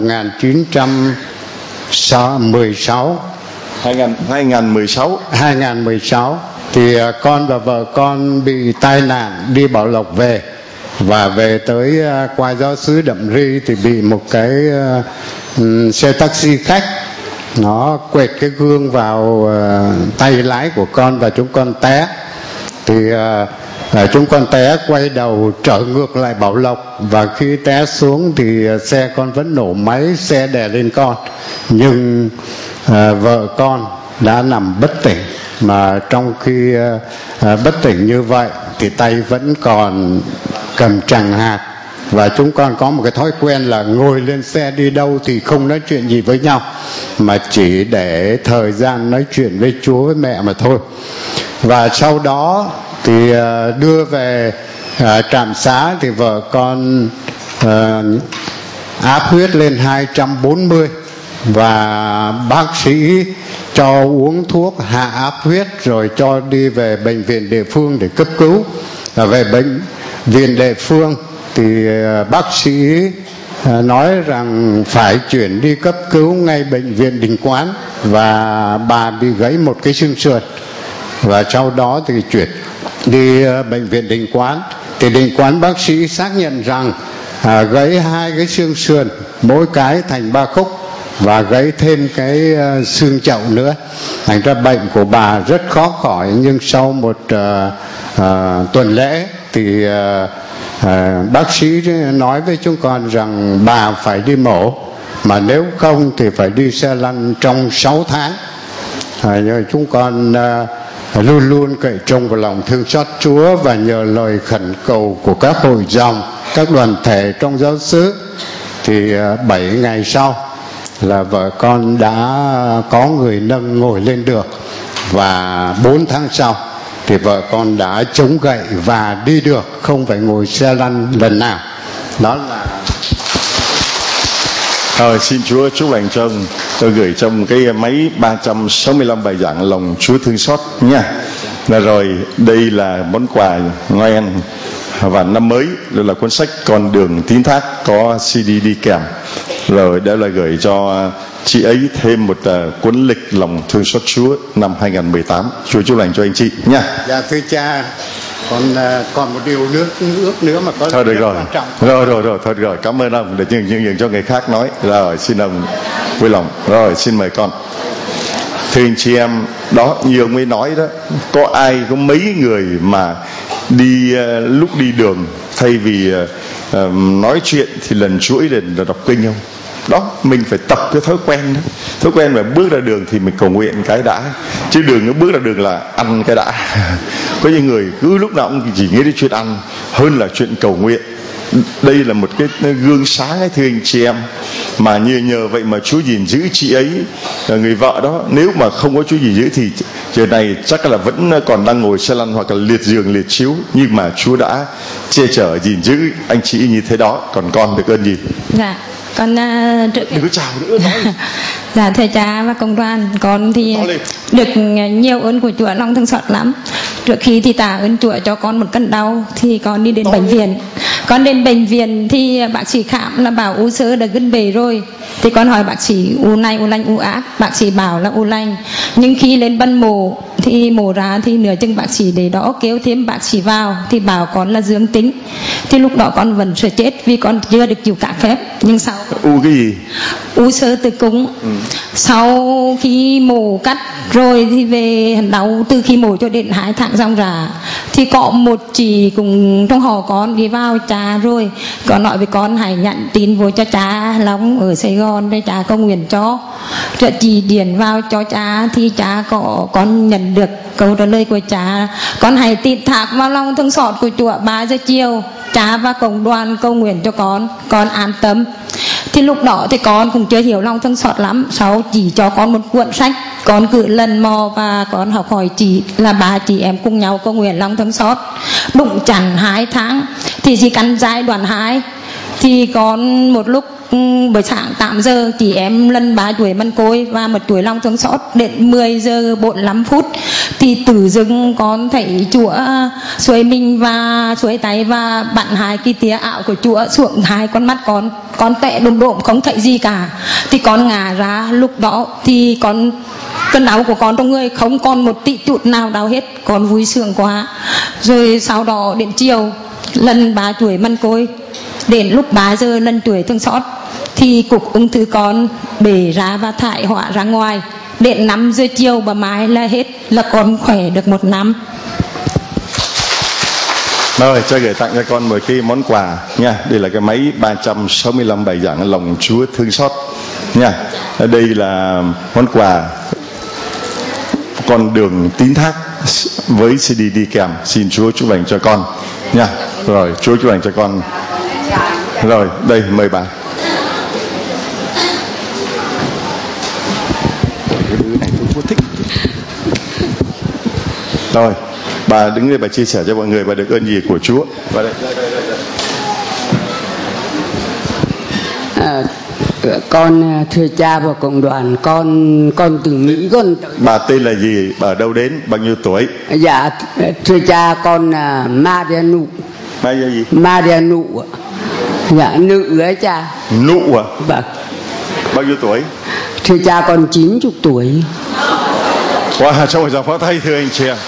2016 thì con và vợ con bị tai nạn đi Bảo Lộc về, và về tới qua giáo xứ Đậm Ri thì bị một cái xe taxi khách nó quệt cái gương vào tay lái của con và chúng con té. Thì chúng con té quay đầu trở ngược lại Bảo Lộc, và khi té xuống thì xe con vẫn nổ máy, xe đè lên con, nhưng vợ con đã nằm bất tỉnh. Mà trong khi bất tỉnh như vậy thì tay vẫn còn cầm tràng hạt, và chúng con có một cái thói quen là ngồi lên xe đi đâu thì không nói chuyện gì với nhau, mà chỉ để thời gian nói chuyện với Chúa với mẹ mà thôi. Và sau đó thì đưa về trạm xá thì vợ con áp huyết lên 240, và bác sĩ cho uống thuốc hạ áp huyết rồi cho đi về bệnh viện địa phương để cấp cứu. Và về bệnh viện địa phương thì bác sĩ nói rằng phải chuyển đi cấp cứu ngay bệnh viện Đình Quán, và bà bị gãy một cái xương sườn, và sau đó thì chuyển đi bệnh viện Đình Quán. Thì Đình Quán bác sĩ xác nhận rằng gãy 2 cái xương sườn, mỗi cái thành 3 khúc, và gãy thêm cái xương chậu nữa. Thành ra bệnh của bà rất khó khỏi, nhưng sau một tuần lễ thì bác sĩ nói với chúng con rằng bà phải đi mổ, mà nếu không thì phải đi xe lăn trong 6 tháng. Chúng con luôn luôn cậy trông vào lòng thương xót Chúa và nhờ lời khẩn cầu của các hội dòng, các đoàn thể trong giáo xứ. Thì 7 ngày sau là vợ con đã có người nâng ngồi lên được, và 4 tháng sau thì vợ con đã chống gậy và đi được, không phải ngồi xe lăn lần nào. Đó là xin Chúa chúc lành cho ông. Tôi gửi trong cái máy 365 bài giảng lòng Chúa thương xót nha. Rồi đây là món quà Noel và năm mới đó là cuốn sách Con đường tín thác, có CD đi kèm. Rồi đã là gửi cho chị ấy thêm một cuốn lịch lòng thương xót Chúa năm 2018. Chúa chúc lành cho anh chị nha. Dạ thưa cha, còn một điều ước nữa mà có thôi được rồi. quan trọng. Rồi thôi được rồi, cảm ơn ông, để nhường cho người khác nói. Rồi xin ông vui lòng. Rồi xin mời con. Thưa anh chị em, đó như ông ấy nói đó, có mấy người mà lúc đi đường thay vì nói chuyện thì lần chuỗi là đọc kinh không? Đó, mình phải tập cái thói quen đó. Thói quen mà bước ra đường thì mình cầu nguyện cái đã, chứ đừng có bước ra đường là ăn cái đã. Có những người cứ lúc nào cũng chỉ nghĩ đến chuyện ăn hơn là chuyện cầu nguyện. Đây là một cái gương sáng ấy, thưa anh chị em, mà nhờ vậy mà Chúa gìn giữ chị ấy, người vợ đó. Nếu mà không có Chúa gìn giữ thì giờ này chắc là vẫn còn đang ngồi xe lăn hoặc là liệt giường liệt chiếu, nhưng mà Chúa đã che chở gìn giữ anh chị như thế đó. Còn con được ơn gì? Dạ, con đừng có chào nữa nói. Dạ thưa cha và công đoàn, con thì được nhiều ơn của Chúa lòng thương xót lắm. Trước khi thì tạ ơn Chúa cho con một cơn đau thì con đi đến bệnh viện. Con đến bệnh viện thì bác sĩ khám là bảo u sơ đã gần bể rồi. Thì con hỏi bác sĩ u này, u lành, u ác. Bác sĩ bảo là u lành. Nhưng khi lên bân mổ thì mổ ra thì nửa chừng bác sĩ để đó kêu thêm bác sĩ vào thì bảo con là dương tính. Thì lúc đó con vẫn sợ chết vì con chưa được chịu cả phép. Nhưng sau u cái gì? U sơ tử cung. Sau khi mổ cắt rồi thì về đau từ khi mổ cho đến 2 tháng ròng rã. Thì có một chị cùng trong họ con đi vào cha rồi, con nói với con hãy nhận tin vô cho cha Long ở Sài Gòn để cha cầu nguyện cho. Rồi chị điền vào cho cha thì cha có con nhận được câu trả lời của cha: con hãy tin thác vào lòng thương xót của Chúa. 3 giờ chiều cha và cộng đoàn cầu nguyện cho con an tâm. Thì lúc đó thì con cũng chưa hiểu lòng thương xót lắm. Sau chỉ cho con một cuốn sách, con cứ lần mò và con học hỏi chị là 3 chị em cùng nhau cầu nguyện lòng thương xót. Đụng chặn 2 tháng thì chỉ cần giai đoạn 2 thì con một lúc buổi sáng 8 giờ chị em lần 3 chuỗi mân côi và một chuỗi lòng thương xót đến 10 giờ 45 phút thì tự dưng con thấy Chúa xuôi mình và xuôi tay và bắn 2 cái tia ảo của Chúa xuống 2 con mắt con tệ đồm độm không thấy gì cả. Thì con ngã ra. Lúc đó thì cơn đau của con trong người không còn một tí chút nào đau hết. Con vui sướng quá. Rồi sau đó đến chiều lần 3 chuỗi mân côi, đến lúc 3 giờ lần chuỗi thương xót thì cục ung thư con bể ra và thải họa ra ngoài. Đến 5 giờ chiều bà mai là hết, là con khỏe được 1 năm. Rồi cho gửi tặng cho con một cái món quà nha. Đây là cái máy 365 bài giảng lòng Chúa thương xót nha. Đây là món quà Con đường tín thác với CD đi kèm. Xin Chúa chúc lành cho con nha. Rồi Chúa chúc lành cho con. Rồi đây mời bà. Cái đứa này tôi thích. Rồi bà đứng đây, bà chia sẻ cho mọi người bà được ơn gì của Chúa. Và đây. Con thưa cha và cộng đoàn, con từ Mỹ con. Bà tên là gì? Bà ở đâu đến? Bao nhiêu tuổi? Dạ thưa cha, con là Marianu. Gì? Marianu. Dạ nữ ấy cha. Nụ à? Vâng. Bao nhiêu tuổi? Thưa cha con 90 tuổi. Wow, sao rồi, phó thay thưa anh chị em.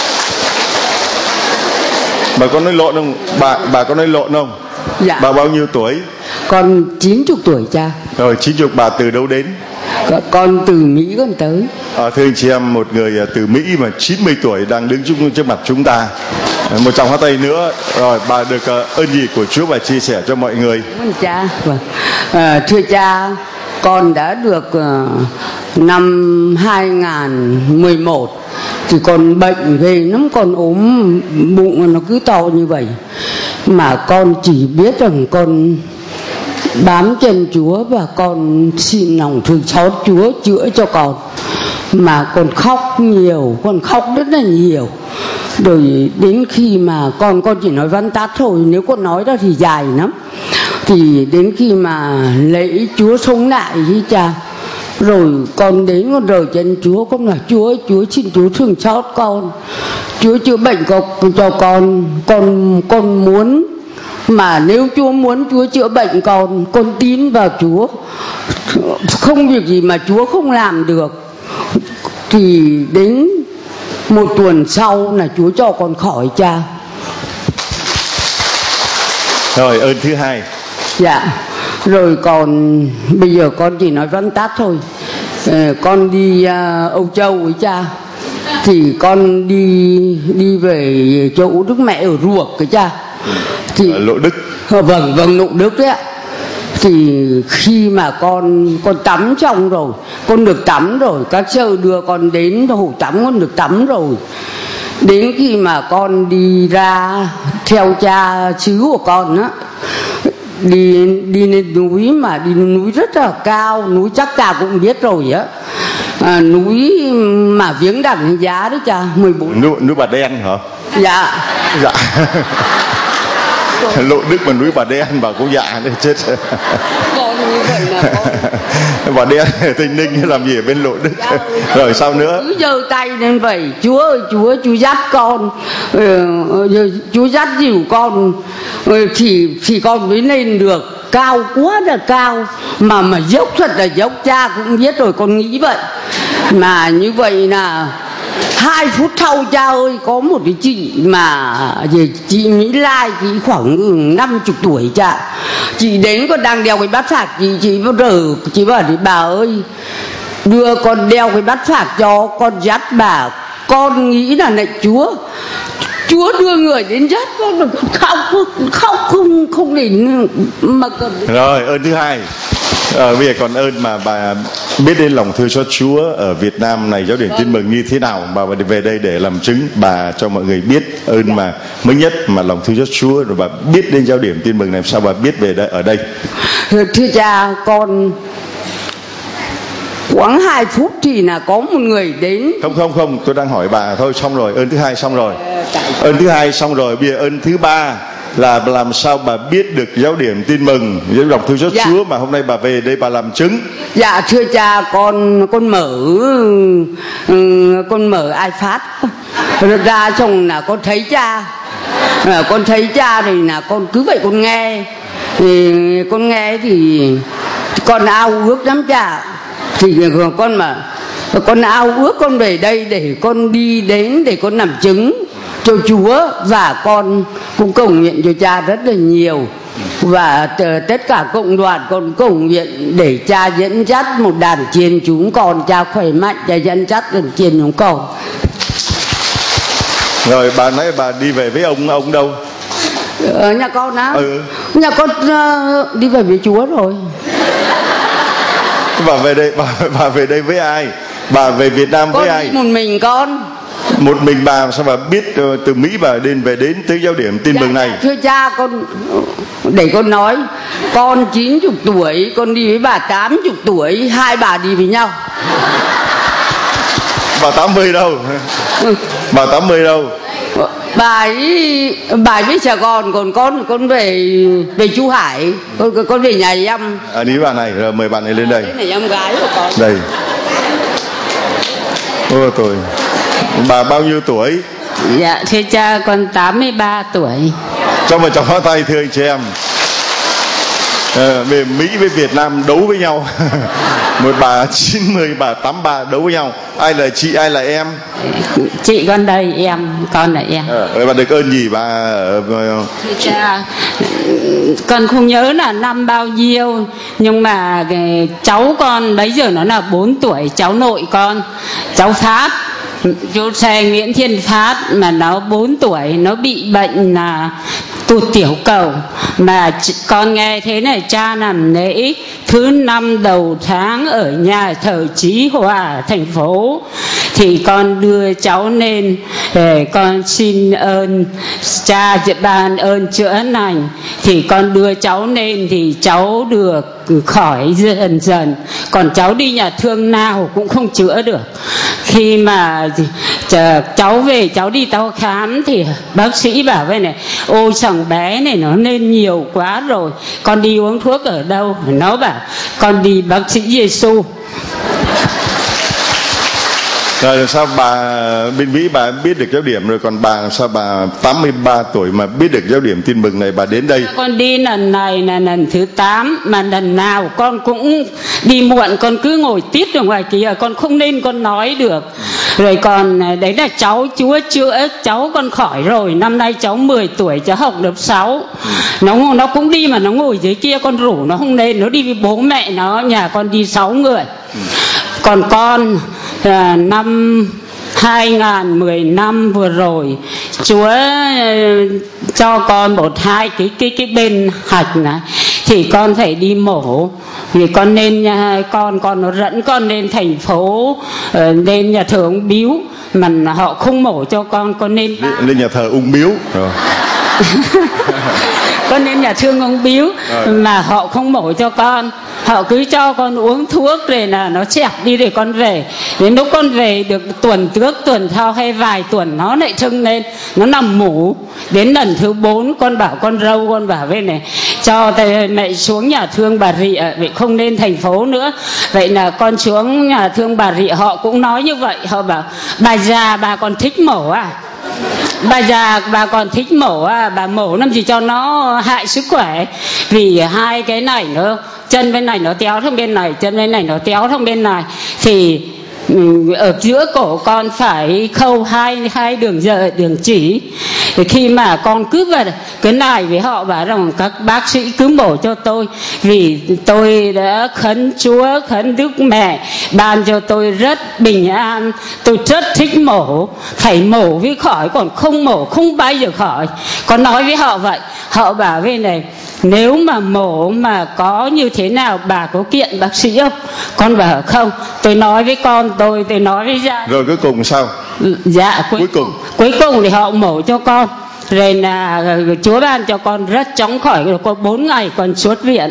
Bà có nói lộn không? Bà có nói lộn không? Dạ. Bà bao nhiêu tuổi? Con 90 tuổi cha. Rồi 90, bà từ đâu đến? Con từ Mỹ con tới. Thưa anh chị em, một người từ Mỹ mà 90 tuổi đang đứng trước mặt chúng ta. Một tràng pháo tay nữa. Rồi bà được ơn gì của Chúa và chia sẻ cho mọi người. Cảm ơn cha. Vâng. Thưa cha, con đã được năm 2011 thì con bệnh về lắm, con ốm bụng nó cứ to như vậy. Mà con chỉ biết rằng con bám chân Chúa và con xin lòng thương xót Chúa chữa cho con. Mà con khóc nhiều, con khóc rất là nhiều. Rồi đến khi mà con chỉ nói văn tắt thôi, nếu con nói ra thì dài lắm. Thì đến khi mà lễ Chúa sống lại với cha Rồi con đến con rời chân Chúa, con là Chúa ơi, Chúa xin Chúa thương xót con, Chúa chữa bệnh cho con muốn, mà nếu Chúa muốn Chúa chữa bệnh con tin vào Chúa, không việc gì mà Chúa không làm được. Thì đến một tuần sau là Chúa cho con khỏi cha. Rồi ơn thứ hai. Dạ. Rồi còn bây giờ con chỉ nói vắn tắt thôi. Con đi Âu Châu với cha, thì con đi về chỗ Đức Mẹ ở Ruột cái cha. Thì ở Lộ Đức. Vâng, Lộ Đức đấy ạ. Thì khi mà con tắm xong rồi, con được tắm rồi, các sơ đưa con đến hồ tắm, con được tắm rồi. Đến khi mà con đi ra theo cha xứ của con á, đi lên núi, mà đi lên núi rất là cao, núi chắc cha cũng biết rồi á, núi mà viếng đằng giá đấy cha, 14. Núi Bà Đen hả? Dạ. Dạ. Lộ Đức mà núi Bà Đen bà cũng dạ đấy chết. Con như vậy là con Bà Đen Tây Ninh làm gì ở bên Lộ Đức? Rồi sao nữa? Cứ giơ tay lên vậy, Chúa ơi Chúa dắt con, Chúa dắt dìu con, thì con mới lên được. Cao quá là cao, mà dốc thật là dốc, cha cũng biết rồi, con nghĩ vậy. Mà như vậy là 2 phút sau cha ơi, có một cái chị mà chị Mỹ Lai, chị khoảng 50 tuổi cha. Chị đến con đang đeo cái bát phạt, chị bao giờ chị bảo thì bà ơi đưa con đeo cái bát phạt cho con dắt bà. Con nghĩ là này Chúa đưa người đến dắt con, khóc không đến mà cần. Rồi ơn thứ hai. Bây giờ còn ơn mà bà biết đến lòng thương xót Chúa ở Việt Nam này, giáo điểm tin mừng như thế nào, bà về đây để làm chứng, bà cho mọi người biết ơn mà mới nhất mà lòng thương xót Chúa, rồi bà biết đến giáo điểm tin mừng này, sao bà biết về đây ở đây? Thưa cha, con khoảng 2 phút thì là có một người đến. Không, tôi đang hỏi bà thôi. Xong rồi, ơn thứ hai xong rồi. Ơn thứ hai xong rồi, bây giờ ơn thứ ba là làm sao bà biết được giáo điểm tin mừng, giáo lòng thương xót Chúa mà hôm nay bà về đây bà làm chứng? Dạ thưa cha, con mở iPad ra xong là con thấy cha. Con thấy cha thì là con cứ vậy con nghe. Thì con nghe thì con ao ước lắm cha. Thì con ao ước con về đây để con đi đến để con làm chứng cho Chúa, và con cũng cầu nguyện cho cha rất là nhiều, và tất cả cộng đoàn con cầu nguyện để cha dẫn dắt một đàn chiên chúng con, cha khỏe mạnh, cha dẫn dắt đàn chiên chúng con. Rồi bà nói bà đi về với ông đâu? Ở nhà con á? Nhà con đi về với Chúa rồi. Bà về đây với ai? Bà về Việt Nam với ai? Con đi một mình con. Một mình bà, sao bà biết từ Mỹ bà về đến tới giáo điểm tin mừng này? Thưa cha, để con nói, con 90 tuổi, con đi với bà 80 tuổi, hai bà đi với nhau. Bà 80 đâu? Bà 80 đâu? Bà ấy với Sài Gòn, còn con về Chu Hải, con về nhà em. Đi bà này, rồi mời bạn này lên đây. Đây là em gái của con. Đây. Ôi trời. Bà bao nhiêu tuổi? Dạ thưa cha, con 83 tuổi. Cho một tràng pháo tay thưa anh chị em. Về Mỹ với Việt Nam đấu với nhau. Một bà 90, bà 83 đấu với nhau. Ai là chị, ai là em? Chị con đây, em, con là em. Bà được ơn gì bà? Thưa cha, con không nhớ là năm bao nhiêu, nhưng mà cháu con bấy giờ nó là 4 tuổi, cháu nội con, cháu Pháp, chú xe Nguyễn Thiên Phát, mà nó 4 tuổi, nó bị bệnh là tụt tiểu cầu. Mà con nghe thế này, cha làm lễ thứ 5 đầu tháng ở nhà thờ Chí Hòa thành phố, thì con đưa cháu lên để con xin ơn cha ban ơn chữa lành. Thì con đưa cháu lên thì cháu được khỏi dần dần, còn cháu đi nhà thương nào cũng không chữa được. Khi mà cháu về, cháu đi tao khám thì bác sĩ bảo với này, ôi thằng bé này nó lên nhiều quá rồi, con đi uống thuốc ở đâu? Nó bảo con đi bác sĩ Giêsu. Rồi sao bà bên Mỹ bà biết được giáo điểm rồi, còn bà sao bà 83 tuổi mà biết được giáo điểm tin mừng này, bà đến đây? Con đi lần này là lần thứ 8, mà lần nào con cũng đi muộn, con cứ ngồi tít ở ngoài kia, con không nên con nói được. Rồi còn đấy là cháu Chúa chữa cháu con khỏi rồi, năm nay cháu 10 tuổi, cháu học lớp 6. Nó cũng đi mà nó ngồi dưới kia, con rủ nó không nên, nó đi với bố mẹ nó, nhà con đi 6 người. Còn con năm 2015 vừa rồi Chúa cho con 1-2 cái bên hạch này, thì con phải đi mổ, thì con nên con nó dẫn con lên thành phố, lên nhà thờ ung biếu mà họ không mổ cho con nên lên nhà thờ ung biếu rồi. Con đến nhà thương ung biếu mà họ không mổ cho con, họ cứ cho con uống thuốc rồi là nó chẹp đi để con về. Đến lúc con về được tuần trước, tuần sau hay vài tuần nó lại trưng lên, nó nằm ngủ. Đến lần thứ 4 con bảo con râu, con bảo với này cho mẹ xuống nhà thương Bà Rịa, vậy không lên thành phố nữa. Vậy là con xuống nhà thương Bà Rịa, họ cũng nói như vậy, họ bảo bà già bà còn thích mổ à? Bà già bà còn thích mổ à? Bà mổ làm gì cho nó hại sức khỏe. Vì hai cái này nó chân bên này nó téo sang bên này, chân bên này nó téo sang bên này, thì ở giữa cổ con phải khâu hai đường chỉ. Thì khi mà con cứ vào cái này với họ bảo rằng các bác sĩ cứ mổ cho tôi, vì tôi đã khấn Chúa, khấn Đức Mẹ ban cho tôi rất bình an, tôi rất thích mổ, phải mổ với khỏi, còn không mổ không bao giờ khỏi. Con nói với họ vậy, họ bảo với này nếu mà mổ mà có như thế nào bà có kiện bác sĩ không? Con bảo không. Tôi nói với con tôi nói với gia. Rồi cuối cùng sao? Dạ cuối cùng thì họ mổ cho con. Rồi là Chúa ban cho con rất chóng khỏi, rồi có 4 ngày con xuất viện.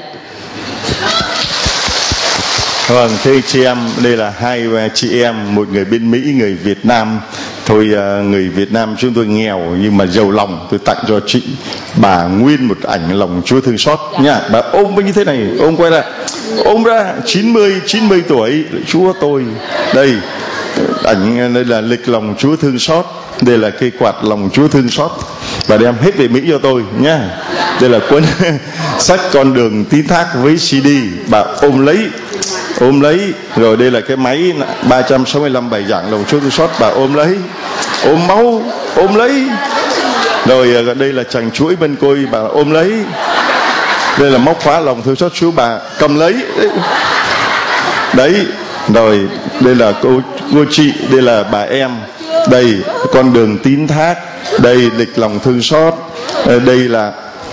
Vâng, thưa chị em, đây là hai chị em, một người bên Mỹ, người Việt Nam. Thôi người Việt Nam chúng tôi nghèo nhưng mà giàu lòng, tôi tặng cho chị bà nguyên một ảnh lòng Chúa thương xót nha. Bà ôm như thế này, ôm quay lại, ôm ra 90 tuổi, Chúa tôi. Đây ảnh, đây là lịch lòng Chúa thương xót, đây là cây quạt lòng Chúa thương xót, và đem hết về Mỹ cho tôi nhá. Đây là cuốn sách Con đường tín thác với CD, bà ôm lấy. Rồi đây là cái máy 365 bài giảng lòng Chúa thương xót, bà ôm lấy, ôm máu, ôm lấy. Rồi đây là chàng chuỗi bên côi, bà ôm lấy. Đây là móc khóa lòng thương xót Chúa, bà cầm lấy. Đấy. Rồi đây là cô chị, đây là bà em. Đây con đường tín thác, đây lịch lòng thương xót. Đây là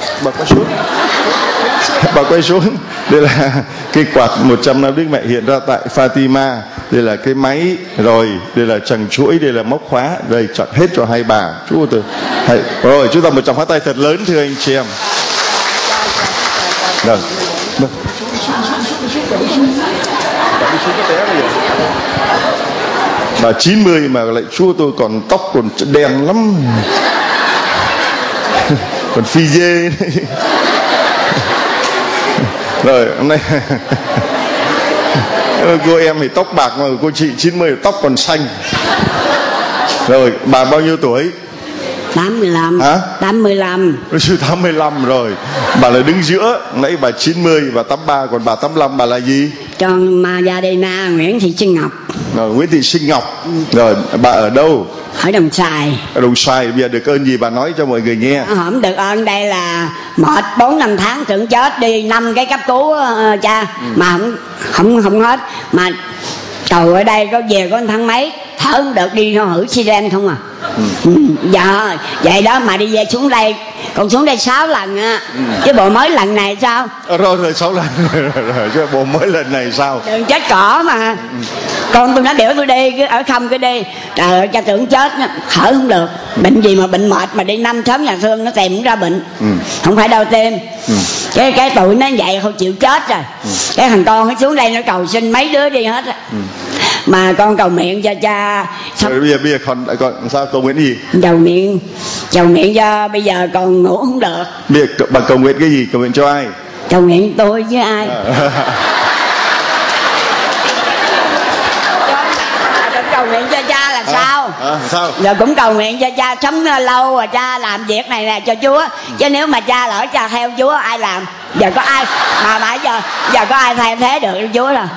bà quay xuống. Đây là cái quạt 100 năm Đức Mẹ hiện ra tại Fatima. Đây là cái máy. Rồi đây là chằng chuỗi, đây là móc khóa. Đây chọn hết cho hai bà. Chúa tôi. Rồi chúng ta một tràng pháo tay thật lớn thưa anh chị em. Rồi. Bà 90 mà lại Chúa tôi còn tóc còn đen lắm, còn phi dê. Rồi hôm nay cô em thì tóc bạc mà cô chị 90 tóc còn xanh. Rồi bà bao nhiêu tuổi? 85. Hả? 85. 85 rồi. Bà là đứng giữa, nãy bà 90 và 83, còn bà 85 bà là gì? Tròn Madalena Nguyễn Thị Sinh Ngọc. Rồi Nguyễn Thị Sinh Ngọc. Rồi bà ở đâu? Ở Đồng Xoài. Ở Đồng Xoài. Bây giờ được ơn gì bà nói cho mọi người nghe. Không được ơn, đây là mệt 4-5 tháng tưởng chết, đi 5 cái cấp cứu cha. Mà không hết. Mà trời, ở đây có về có 1 tháng mấy, thở không được, đi hử siren không à. Dạ vậy đó, mà đi về xuống đây, còn xuống đây 6 lần á. Chứ bộ mới lần này sao? Rồi 6 lần rồi chứ bộ mới lần này sao? Đừng chết cỏ mà. Con tôi nói biểu tôi đi, cứ ở không cứ đi. Trời ơi, cha tưởng chết, thở không được. Bệnh gì mà bệnh mệt mà đi 5 sớm nhà thương nó tìm ra bệnh. Không phải đau tim. Cái tụi nó vậy không chịu chết rồi. Cái thằng con nó xuống đây nó cầu xin mấy đứa đi hết. Mà con cầu nguyện cho cha. Rồi bây giờ còn sao cầu nguyện gì? Cầu nguyện cho bây giờ còn ngủ không được. Bây giờ bà cầu nguyện cái gì? Cầu nguyện cho ai? Cầu nguyện tôi với ai? Cầu nguyện cho cha là sao? Sao? Rồi cũng cầu nguyện cho cha sống lâu và cha làm việc này nè cho Chúa. Chứ nếu mà cha lỡ cha theo Chúa ai làm? Giờ có ai mà mãi giờ có ai thay thế được Chúa rồi.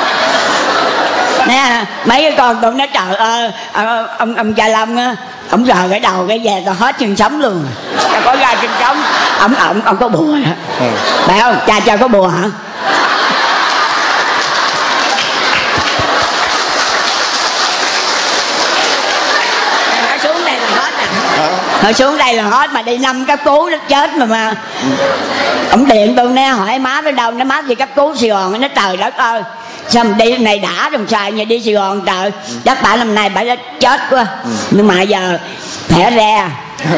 Nè, mấy cái con tụi nó trời ơi, ông cha Lâm á, ông rờ cái đầu cái về tao hết chân sống luôn. Tao có ra chân sống, ông có bùa hả? Phải không? Cha có bùa hả? Hồi xuống đây là hết mà đi 5 cấp cứu nó chết mà ông điện tôi nè hỏi má tới đâu, nó má đi cấp cứu Sài Gòn, nó trời đất ơi sao mình đi này đã đồng xài như đi Sài Gòn trời chắc bà năm nay bà đã chết quá. Nhưng mà giờ khỏe ra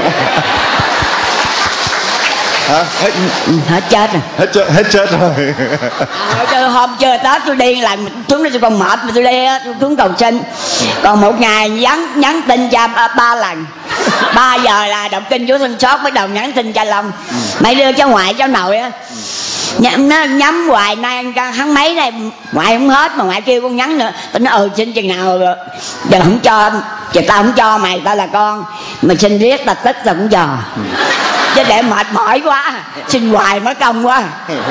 hả? Hết chết rồi. Hết chết rồi. Hôm chơi Tết tôi đi là xuống đây tôi còn mệt mà tôi đi tôi xuống cầu xin. Còn một ngày nhắn tin cha 3 lần. 3 giờ là đọc kinh Chúa Thương Xót bắt đầu nhắn tin cha Long. Mấy đứa cháu ngoại cháu nội á nó nhắm hoài nay tháng mấy này ngoại không hết mà ngoại kêu con nhắn nữa. Tôi nói xin chừng nào giờ không cho, giờ tao không cho mày, tao là con mà xin riết tao tích tao cũng cho. Chứ để mệt mỏi quá xin hoài mới công quá.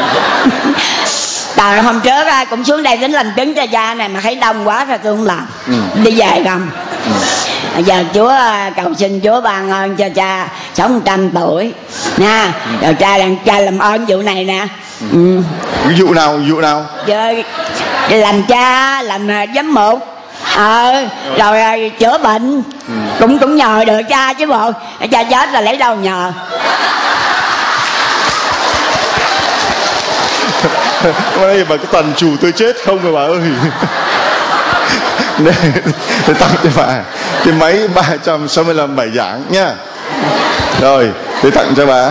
Trời hôm trước cũng xuống đây tính làm chứng cho cha này mà thấy đông quá rồi tôi không làm. Đi về không. Giờ Chúa cầu xin Chúa ban ơn cho cha sống 100 tuổi nha. Rồi cha làm ơn vụ này nè. Vụ nào? Giờ làm cha làm giám mục rồi chữa bệnh cũng nhờ được cha chứ bộ. Cha chết là lấy đâu nhờ. Đây mà cái tần chủ tôi chết không rồi bà ơi. Để tặng cho bà cái máy 365 bài giảng nhá. Rồi để tặng cho bà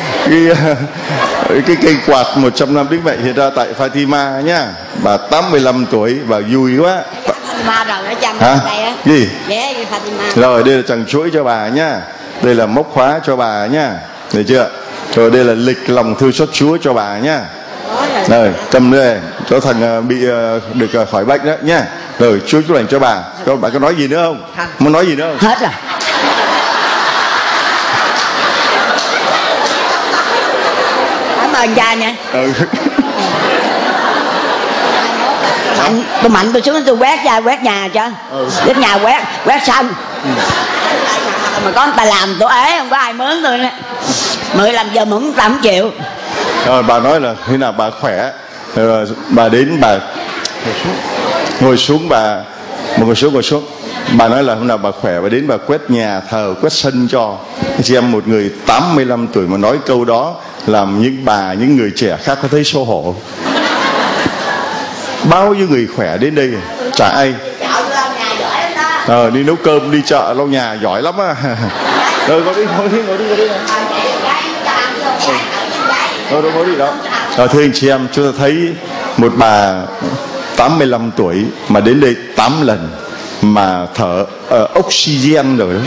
cái cây quạt 100 năm Đức Mẹ hiện ra tại Fatima nhá. Bà 85 tuổi, bà vui quá. Fatima rồi nó chăm đây á. Gì? Fatima. Rồi đây là chằng chuỗi cho bà nhá. Đây là móc khóa cho bà nhá. Được chưa? Rồi đây là lịch lòng thư xót Chúa cho bà nhá. Rồi cầm đây cho thằng bị được khỏi bệnh đó nhá. Rồi Chúa chúc lành cho bà. Bà có nói gì nữa không? Muốn nói gì nữa không? Hết rồi. Cảm ơn cha nha. Tôi mạnh tôi xuống tôi quét nhà cho. Quét nhà quét sân. Mà có người ta làm tôi ế không có ai mướn tôi nữa. 15 giờ mướn ta không chịu. Rồi bà nói là khi nào bà khỏe rồi bà đến bà ngồi xuống bà ngồi xuống. Bà nói là hôm nào bà khỏe bà đến bà quét nhà thờ quét sân cho. Chị em một người 85 tuổi mà nói câu đó làm những người trẻ khác có thấy xấu hổ. Bao nhiêu người khỏe đến đây chả ai. Đi nấu cơm đi chợ lau nhà giỏi lắm á. Rồi ngồi đi. Đâu có gì đâu. Thưa anh chị em, chúng ta thấy một bà 85 tuổi mà đến đây 8 lần mà thở oxygen rồi đó.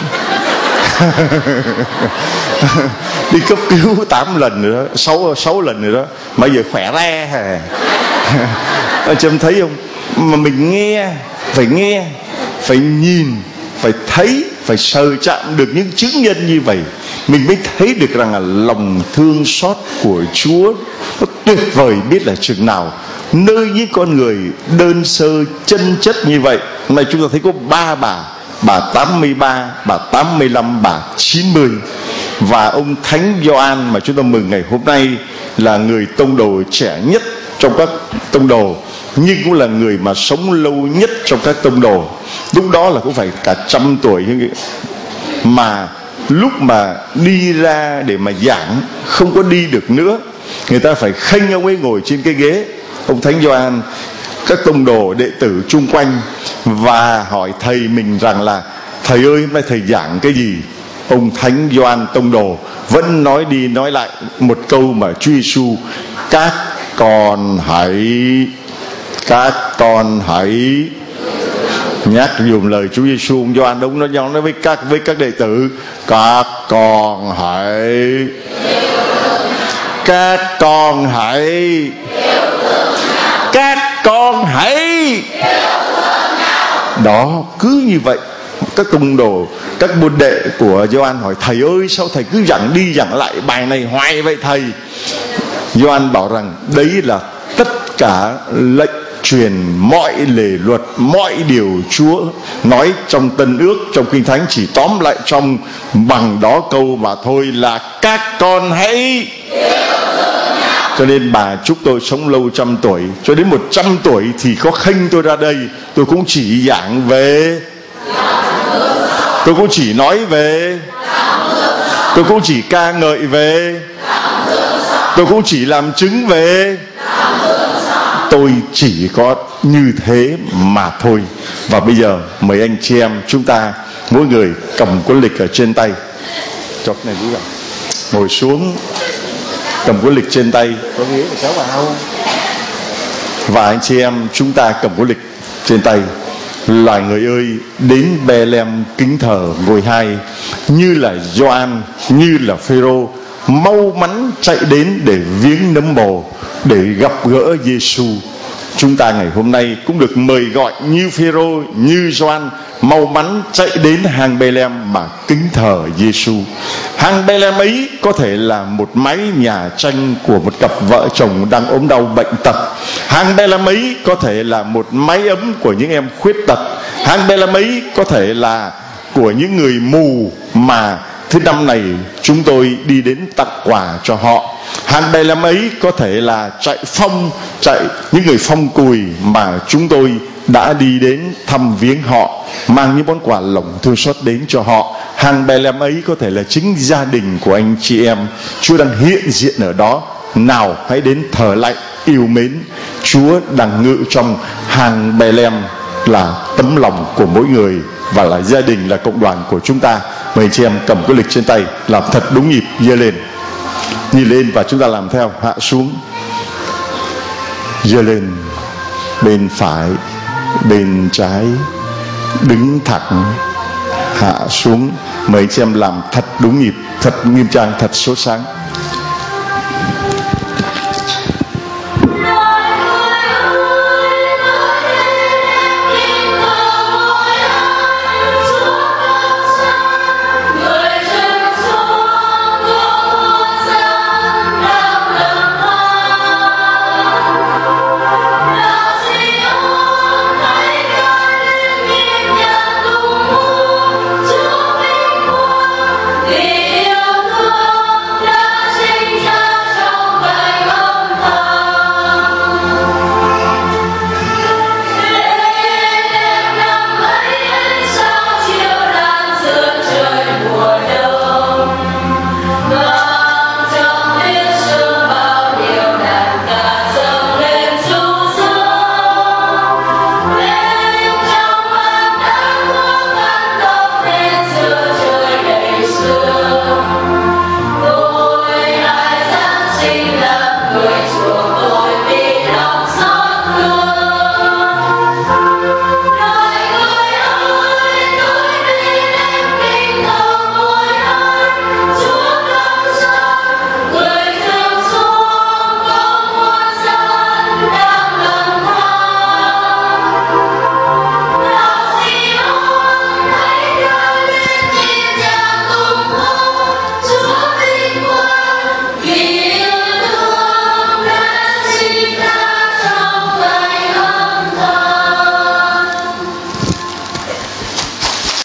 Đi cấp cứu 8 lần rồi đó, 6 lần rồi đó mà giờ khỏe ra. Anh chị em thấy không? Mà mình nghe, phải nhìn, phải thấy, phải sờ chạm được những chứng nhân như vậy, mình mới thấy được rằng là lòng thương xót của Chúa nó tuyệt vời biết là chừng nào. Nơi những con người đơn sơ chân chất như vậy, hôm nay chúng ta thấy có 3 bà 83, bà 85, bà 90. Và ông Thánh Gioan mà chúng ta mừng ngày hôm nay là người tông đồ trẻ nhất trong các tông đồ, nhưng cũng là người mà sống lâu nhất trong các tông đồ. Lúc đó là cũng phải cả 100 tuổi. Mà lúc mà đi ra để mà giảng không có đi được nữa, người ta phải khênh ông ấy ngồi trên cái ghế. Ông Thánh Gioan, các tông đồ đệ tử chung quanh và hỏi thầy mình rằng là thầy ơi hôm nay thầy giảng cái gì. Ông Thánh Gioan tông đồ vẫn nói đi nói lại một câu mà Chúa Giêsu: các con hãy nhắc dùm lời Chúa Giêsu. Ông Gioan đúng nó nói với các đệ tử: các con hãy đó, cứ như vậy các tông đồ, các môn đệ của Gioan hỏi: thầy ơi, sao thầy cứ giảng đi giảng lại bài này hoài vậy thầy? Gioan bảo rằng đấy là tất cả lệnh truyền, mọi lề luật, mọi điều Chúa nói trong Tân Ước, trong Kinh Thánh chỉ tóm lại trong bằng đó câu mà thôi, là các con hãy. Cho nên bà chúc tôi sống lâu 100 tuổi, cho đến 100 tuổi thì có khênh tôi ra đây, tôi cũng chỉ giảng về, tôi cũng chỉ nói về, tôi cũng chỉ ca ngợi về, tôi cũng chỉ làm chứng về. Tôi chỉ có như thế mà thôi. Và bây giờ mời anh chị em chúng ta mỗi người cầm cuốn lịch ở trên tay. Cho cái này đi vào. Ngồi xuống, cầm cuốn lịch trên tay. Có nghĩa là cháu vào. Và anh chị em chúng ta cầm cuốn lịch trên tay. Loài người ơi, đến Bethlehem kính thờ ngôi hai, như là Gioan, như là Phêrô, mau mắn chạy đến để viếng nấm mồ, để gặp gỡ Giêsu. Chúng ta ngày hôm nay cũng được mời gọi như Phêrô, như Gioan, mau mắn chạy đến hang Bethlehem mà kính thờ Giêsu. Hang Bethlehem ấy có thể là một mái nhà tranh của một cặp vợ chồng đang ốm đau bệnh tật. Hang Bethlehem ấy có thể là một mái ấm của những em khuyết tật. Hang Bethlehem ấy có thể là của những người mù mà thứ năm này chúng tôi đi đến tặng quà cho họ. Hang Bethlehem ấy có thể là chạy những người phong cùi mà chúng tôi đã đi đến thăm viếng họ, mang những món quà lòng thương xót đến cho họ. Hang Bethlehem ấy có thể là chính gia đình của anh chị em, Chúa đang hiện diện ở đó. Nào hãy đến thờ lạy yêu mến, Chúa đang ngự trong hang Bethlehem, là tấm lòng của mỗi người và là gia đình, là cộng đoàn của chúng ta. Mời anh chị em cầm cái lịch trên tay, làm thật đúng nhịp, giơ lên, nhìn lên và chúng ta làm theo. Hạ xuống, giơ lên, bên phải, bên trái, đứng thẳng, hạ xuống. Mời anh chị em làm thật đúng nhịp, thật nghiêm trang, thật sốt sáng.